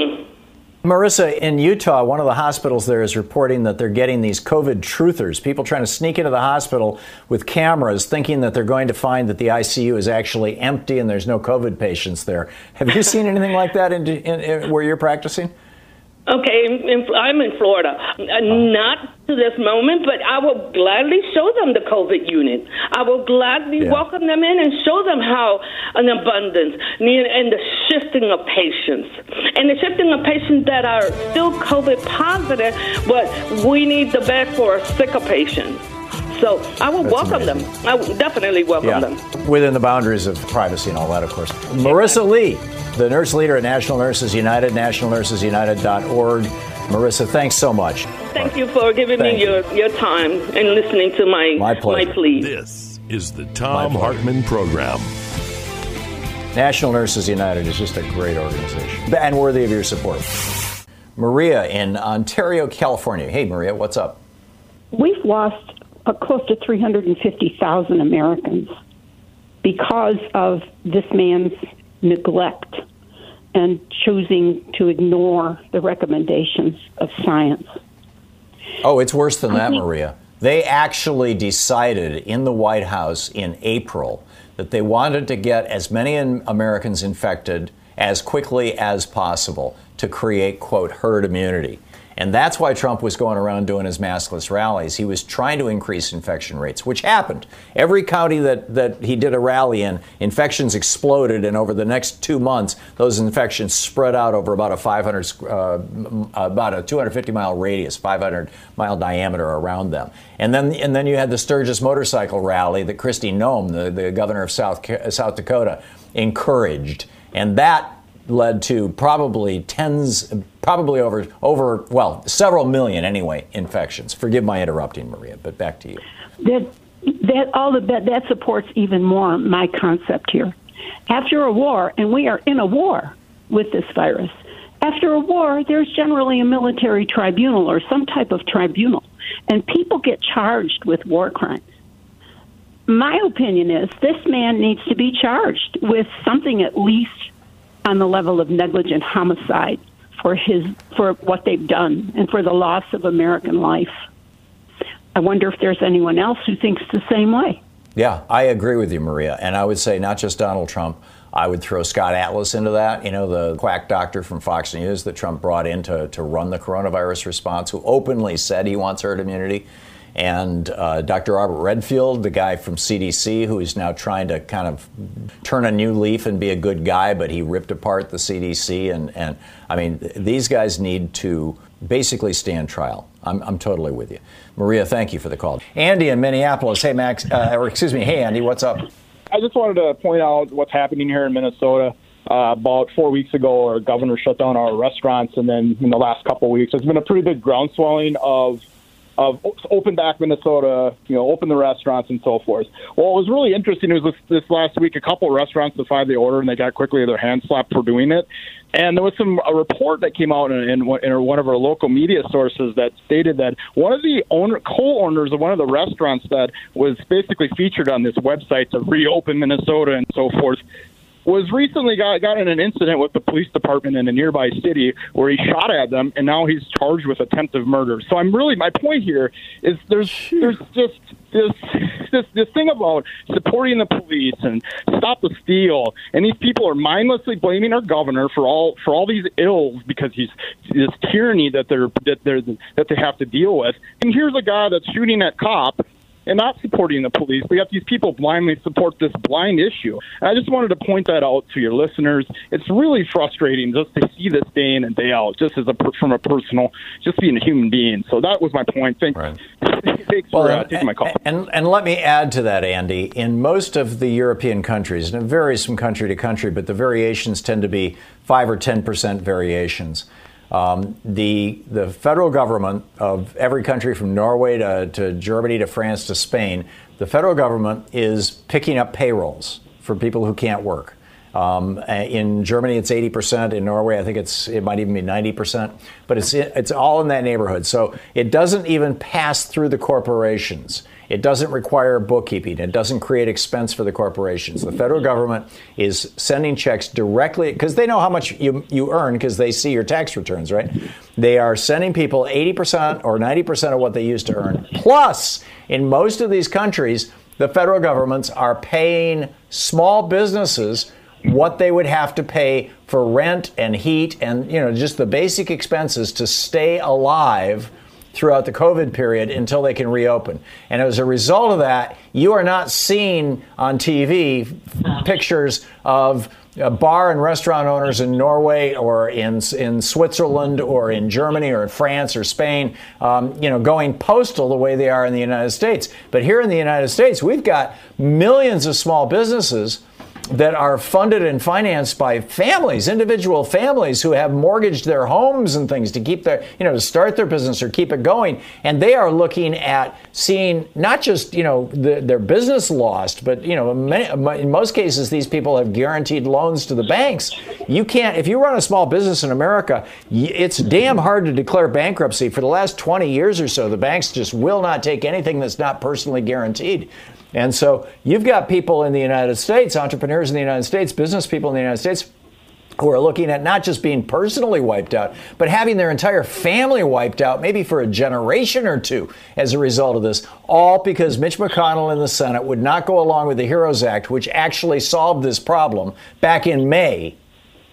Marissa, in Utah, one of the hospitals there is reporting that they're getting these COVID truthers, people trying to sneak into the hospital with cameras thinking that they're going to find that the ICU is actually empty and there's no COVID patients there. Have you seen anything like that in where you're practicing? Okay, I'm in Florida. Not to this moment, but I will gladly show them the COVID unit. I will gladly welcome them in and show them how an abundance and the shifting of patients. And the shifting of patients that are still COVID positive, but we need the bed for sicker patients. So I will welcome them. I will definitely welcome them. Within the boundaries of privacy and all that, of course. Marissa Lee, the nurse leader at National Nurses United, nationalnursesunited.org. Marissa, thanks so much. Thank you for giving me your time and listening to my plea. This is the Thom Hartmann Program. National Nurses United is just a great organization and worthy of your support. Maria in Ontario, California. Hey, Maria, what's up? We've lost close to 350,000 Americans because of this man's neglect and choosing to ignore the recommendations of science. Oh, it's worse than that, Maria. They actually decided in the White House in April that they wanted to get as many Americans infected as quickly as possible to create, quote, herd immunity. And that's why Trump was going around doing his maskless rallies. He was trying to increase infection rates, which happened. Every county that he did a rally in, infections exploded, and over the next 2 months, those infections spread out over about a 250-mile radius, 500-mile diameter around them. And then you had the Sturgis motorcycle rally that Kristi Noem, the governor of South Dakota, encouraged, and that led to probably several million anyway infections. Forgive my interrupting, Maria, but back to you. That supports even more my concept here. After a war, and we are in a war with this virus, after a war, there's generally a military tribunal or some type of tribunal, and people get charged with war crimes. My opinion is this man needs to be charged with something at least on the level of negligent homicide for what they've done and for the loss of American life. I wonder if there's anyone else who thinks the same way. Yeah, I agree with you, Maria. And I would say not just Donald Trump. I would throw Scott Atlas into that, the quack doctor from Fox News that Trump brought in to run the coronavirus response, who openly said he wants herd immunity. And Dr. Robert Redfield, the guy from CDC, who is now trying to kind of turn a new leaf and be a good guy, but he ripped apart the CDC. And I mean, these guys need to basically stand trial. I'm totally with you. Maria, thank you for the call. Andy in Minneapolis. Hey, hey, Andy, what's up? I just wanted to point out what's happening here in Minnesota. About 4 weeks ago, our governor shut down our restaurants, and then in the last couple of weeks, there's been a pretty big groundswelling of open back Minnesota, open the restaurants and so forth. Well, what was really interesting was this last week, a couple of restaurants defied the order and they got quickly their hands slapped for doing it. And there was a report that came out in one of our local media sources that stated that one of the co-owners of one of the restaurants that was basically featured on this website to reopen Minnesota and so forth was recently got in an incident with the police department in a nearby city where he shot at them, and now he's charged with attempted murder. So my point here is there's just this thing about supporting the police and stop the steal, and these people are mindlessly blaming our governor for all these ills because he's this tyranny that they have to deal with. And here's a guy that's shooting at cops and not supporting the police. We have these people blindly support this blind issue. And I just wanted to point that out to your listeners. It's really frustrating just to see this day in and day out, just from a personal, just being a human being. So that was my point. Thanks, thanks for taking my call. And let me add to that, Andy. In most of the European countries, and it varies from country to country, but the variations tend to be 5 or 10% variations. The federal government of every country from Norway to Germany to France to Spain, the federal government is picking up payrolls for people who can't work. In Germany, it's 80%. In Norway, I think it might even be 90%. But it's all in that neighborhood. So it doesn't even pass through the corporations. It doesn't require bookkeeping. It doesn't create expense for the corporations. The federal government is sending checks directly because they know how much you earn because they see your tax returns, right? They are sending people 80% or 90% of what they used to earn. Plus, in most of these countries, the federal governments are paying small businesses what they would have to pay for rent and heat and, just the basic expenses to stay alive throughout the COVID period until they can reopen. And as a result of that, you are not seeing on TV pictures of bar and restaurant owners in Norway or in Switzerland or in Germany or in France or Spain, going postal the way they are in the United States. But here in the United States, we've got millions of small businesses that are funded and financed by families, individual families who have mortgaged their homes and things to keep their, to start their business or keep it going. And they are looking at seeing not just, their business lost, but, in most cases, these people have guaranteed loans to the banks. You can't, if you run a small business in America, it's damn hard to declare bankruptcy. For the last 20 years or so, the banks just will not take anything that's not personally guaranteed. And so you've got people in the United States, entrepreneurs in the United States, business people in the United States, who are looking at not just being personally wiped out, but having their entire family wiped out, maybe for a generation or two as a result of this, all because Mitch McConnell in the Senate would not go along with the HEROES Act, which actually solved this problem back in May.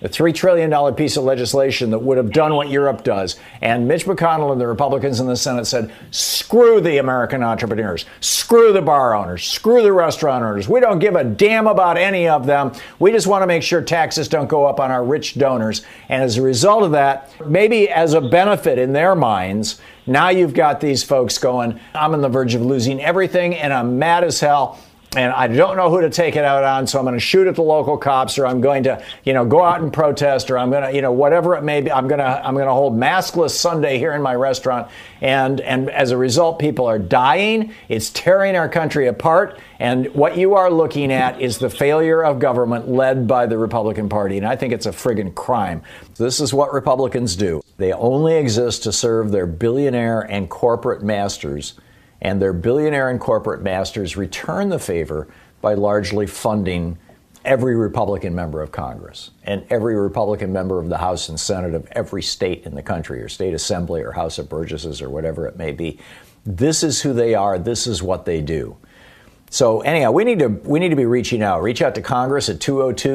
A $3 trillion piece of legislation that would have done what Europe does. And Mitch McConnell and the Republicans in the Senate said, screw the American entrepreneurs, screw the bar owners, screw the restaurant owners. We don't give a damn about any of them. We just want to make sure taxes don't go up on our rich donors. And as a result of that, maybe as a benefit in their minds, now you've got these folks going, I'm on the verge of losing everything and I'm mad as hell. And I don't know who to take it out on, so I'm going to shoot at the local cops, or I'm going to, go out and protest, or I'm going to, whatever it may be. I'm going to hold maskless Sunday here in my restaurant, and as a result, people are dying. It's tearing our country apart, and what you are looking at is the failure of government led by the Republican Party, and I think it's a friggin' crime. This is what Republicans do. They only exist to serve their billionaire and corporate masters. And their billionaire and corporate masters return the favor by largely funding every Republican member of Congress and every Republican member of the House and Senate of every state in the country, or state assembly, or House of Burgesses, or whatever it may be. This is who they are. This is what they do. So anyhow, we need to be reaching out. Reach out to Congress at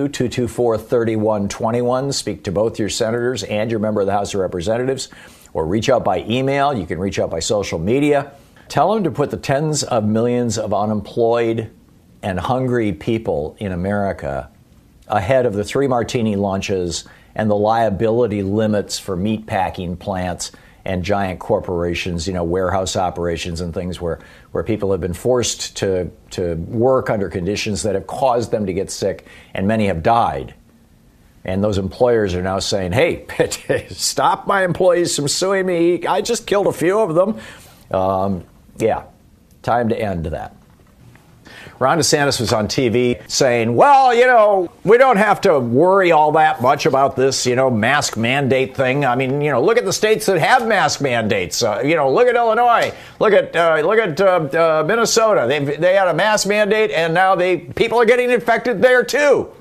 202-224-3121. Speak to both your senators and your member of the House of Representatives, or reach out by email. You can reach out by social media. Tell them to put the tens of millions of unemployed and hungry people in America ahead of the 3 martini lunches and the liability limits for meatpacking plants and giant corporations, warehouse operations and things where people have been forced to work under conditions that have caused them to get sick, and many have died. And those employers are now saying, hey, stop my employees from suing me. I just killed a few of them. Yeah, time to end that. Ron DeSantis was on TV saying, well, we don't have to worry all that much about this, mask mandate thing. I mean, look at the states that have mask mandates. Look at Illinois. Look at Minnesota. They had a mask mandate, and now people are getting infected there too.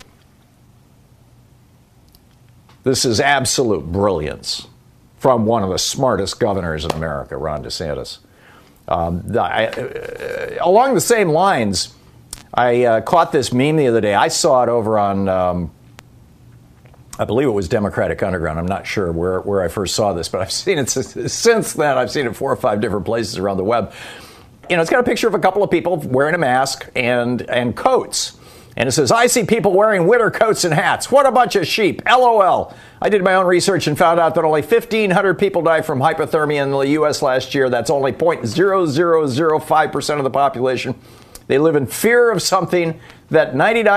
This is absolute brilliance from one of the smartest governors in America, Ron DeSantis. Along the same lines, I caught this meme the other day. I saw it over on, I believe it was Democratic Underground. I'm not sure where I first saw this, but I've seen it since then. I've seen it 4 or 5 different places around the web. It's got a picture of a couple of people wearing a mask and coats. And it says, I see people wearing winter coats and hats. What a bunch of sheep. LOL. I did my own research and found out that only 1,500 people died from hypothermia in the U.S. last year. That's only 0.0005% of the population. They live in fear of something that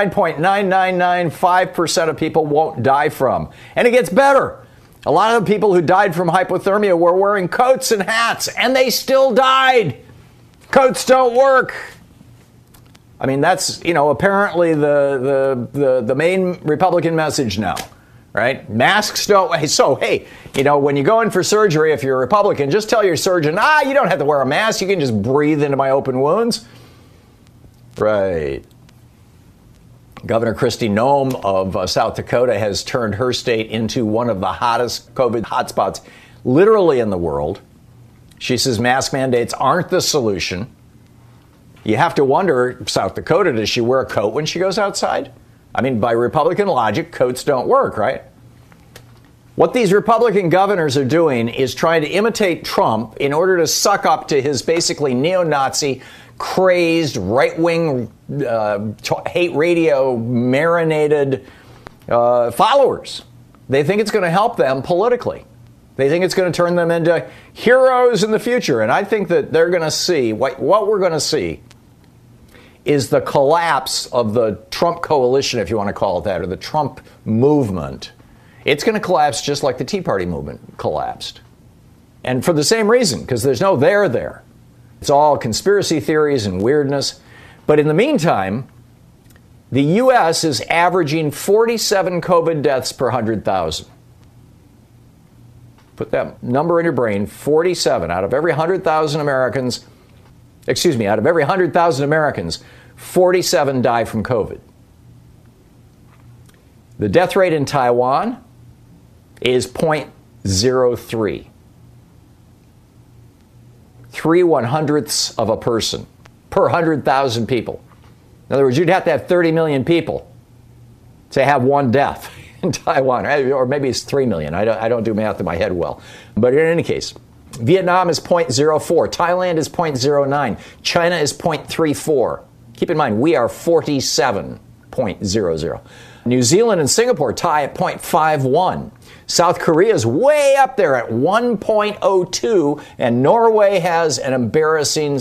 99.9995% of people won't die from. And it gets better. A lot of the people who died from hypothermia were wearing coats and hats, and they still died. Coats don't work. I mean, that's, apparently the main Republican message now, right? Masks don't. So, hey, when you go in for surgery, if you're a Republican, just tell your surgeon, you don't have to wear a mask. You can just breathe into my open wounds. Right. Governor Kristi Noem of South Dakota has turned her state into one of the hottest COVID hotspots literally in the world. She says mask mandates aren't the solution. You have to wonder, South Dakota, does she wear a coat when she goes outside? I mean, by Republican logic, coats don't work, right? What these Republican governors are doing is trying to imitate Trump in order to suck up to his basically neo-Nazi, crazed, right-wing, hate radio, marinated followers. They think it's going to help them politically. They think it's going to turn them into heroes in the future. And I think that they're going to see, what we're going to see is the collapse of the Trump coalition, if you want to call it that, or the Trump movement. It's going to collapse just like the Tea Party movement collapsed. And for the same reason, because there's no there there. It's all conspiracy theories and weirdness. But in the meantime, the U.S. is averaging 47 COVID deaths per 100,000. Put that number in your brain, 47. Out of every 100,000 Americans, out of every 100,000 Americans, 47 die from COVID. The death rate in Taiwan is 0.03. 3/100ths of a person per 100,000 people. In other words, you'd have to have 30 million people to have one death in Taiwan, or maybe it's 3 million. I don't do math in my head well. But in any case, Vietnam is 0.04. Thailand is 0.09. China is 0.34. Keep in mind, we are 47.00. New Zealand and Singapore tie at 0.51. South Korea is way up there at 1.02, and Norway has an embarrassing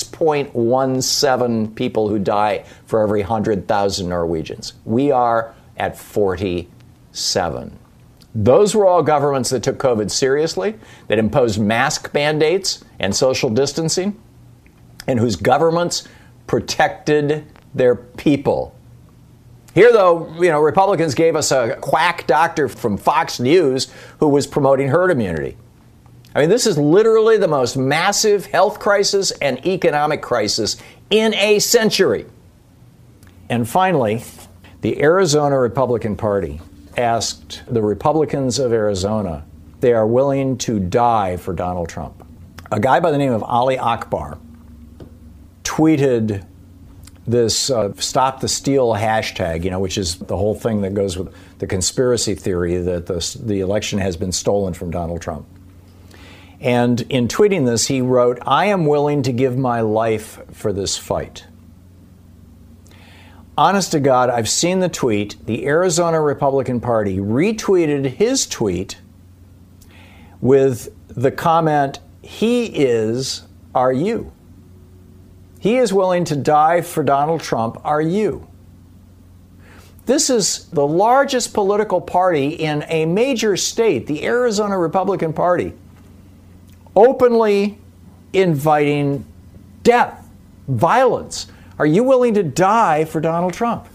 6.17 people who die for every 100,000 Norwegians. We are at 47. Those were all governments that took COVID seriously, that imposed mask mandates and social distancing, and whose governments protected their people. Here, though, Republicans gave us a quack doctor from Fox News who was promoting herd immunity. I mean, this is literally the most massive health crisis and economic crisis in a century. And finally, the Arizona Republican Party asked the Republicans of Arizona if they are willing to die for Donald Trump. A guy by the name of Ali Akbar tweeted this Stop the Steal hashtag, which is the whole thing that goes with the conspiracy theory that the election has been stolen from Donald Trump. And in tweeting this, he wrote, "I am willing to give my life for this fight." Honest to God, I've seen the tweet. The Arizona Republican Party retweeted his tweet with the comment, "He is, are you?" He is willing to die for Donald Trump. Are you? This is the largest political party in a major state, the Arizona Republican Party, openly inviting death, violence. Are you willing to die for Donald Trump?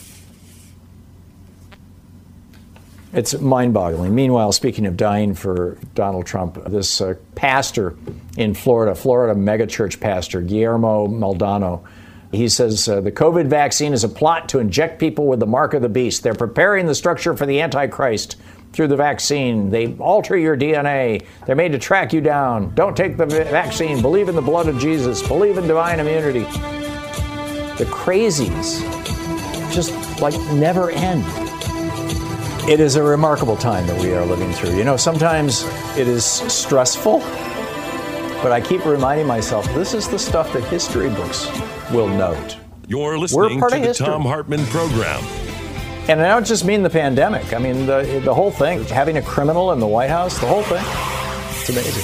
It's mind-boggling. Meanwhile, speaking of dying for Donald Trump, this pastor in Florida megachurch pastor, Guillermo Maldonado, he says the COVID vaccine is a plot to inject people with the mark of the beast. They're preparing the structure for the Antichrist through the vaccine. They alter your DNA. They're made to track you down. Don't take the vaccine. Believe in the blood of Jesus. Believe in divine immunity. The crazies just never end. It is a remarkable time that we are living through. Sometimes it is stressful, but I keep reminding myself this is the stuff that history books will note. You're listening to the Thom Hartmann Program. And I don't just mean the pandemic. I mean the whole thing. Having a criminal in the White House, the whole thing. It's amazing.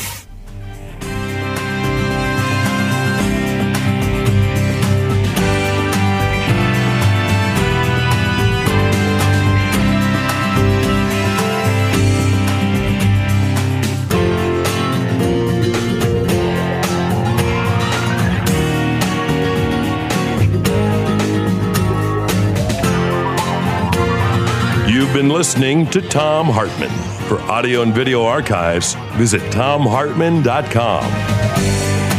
You've been listening to Thom Hartmann. For audio and video archives, visit ThomHartmann.com.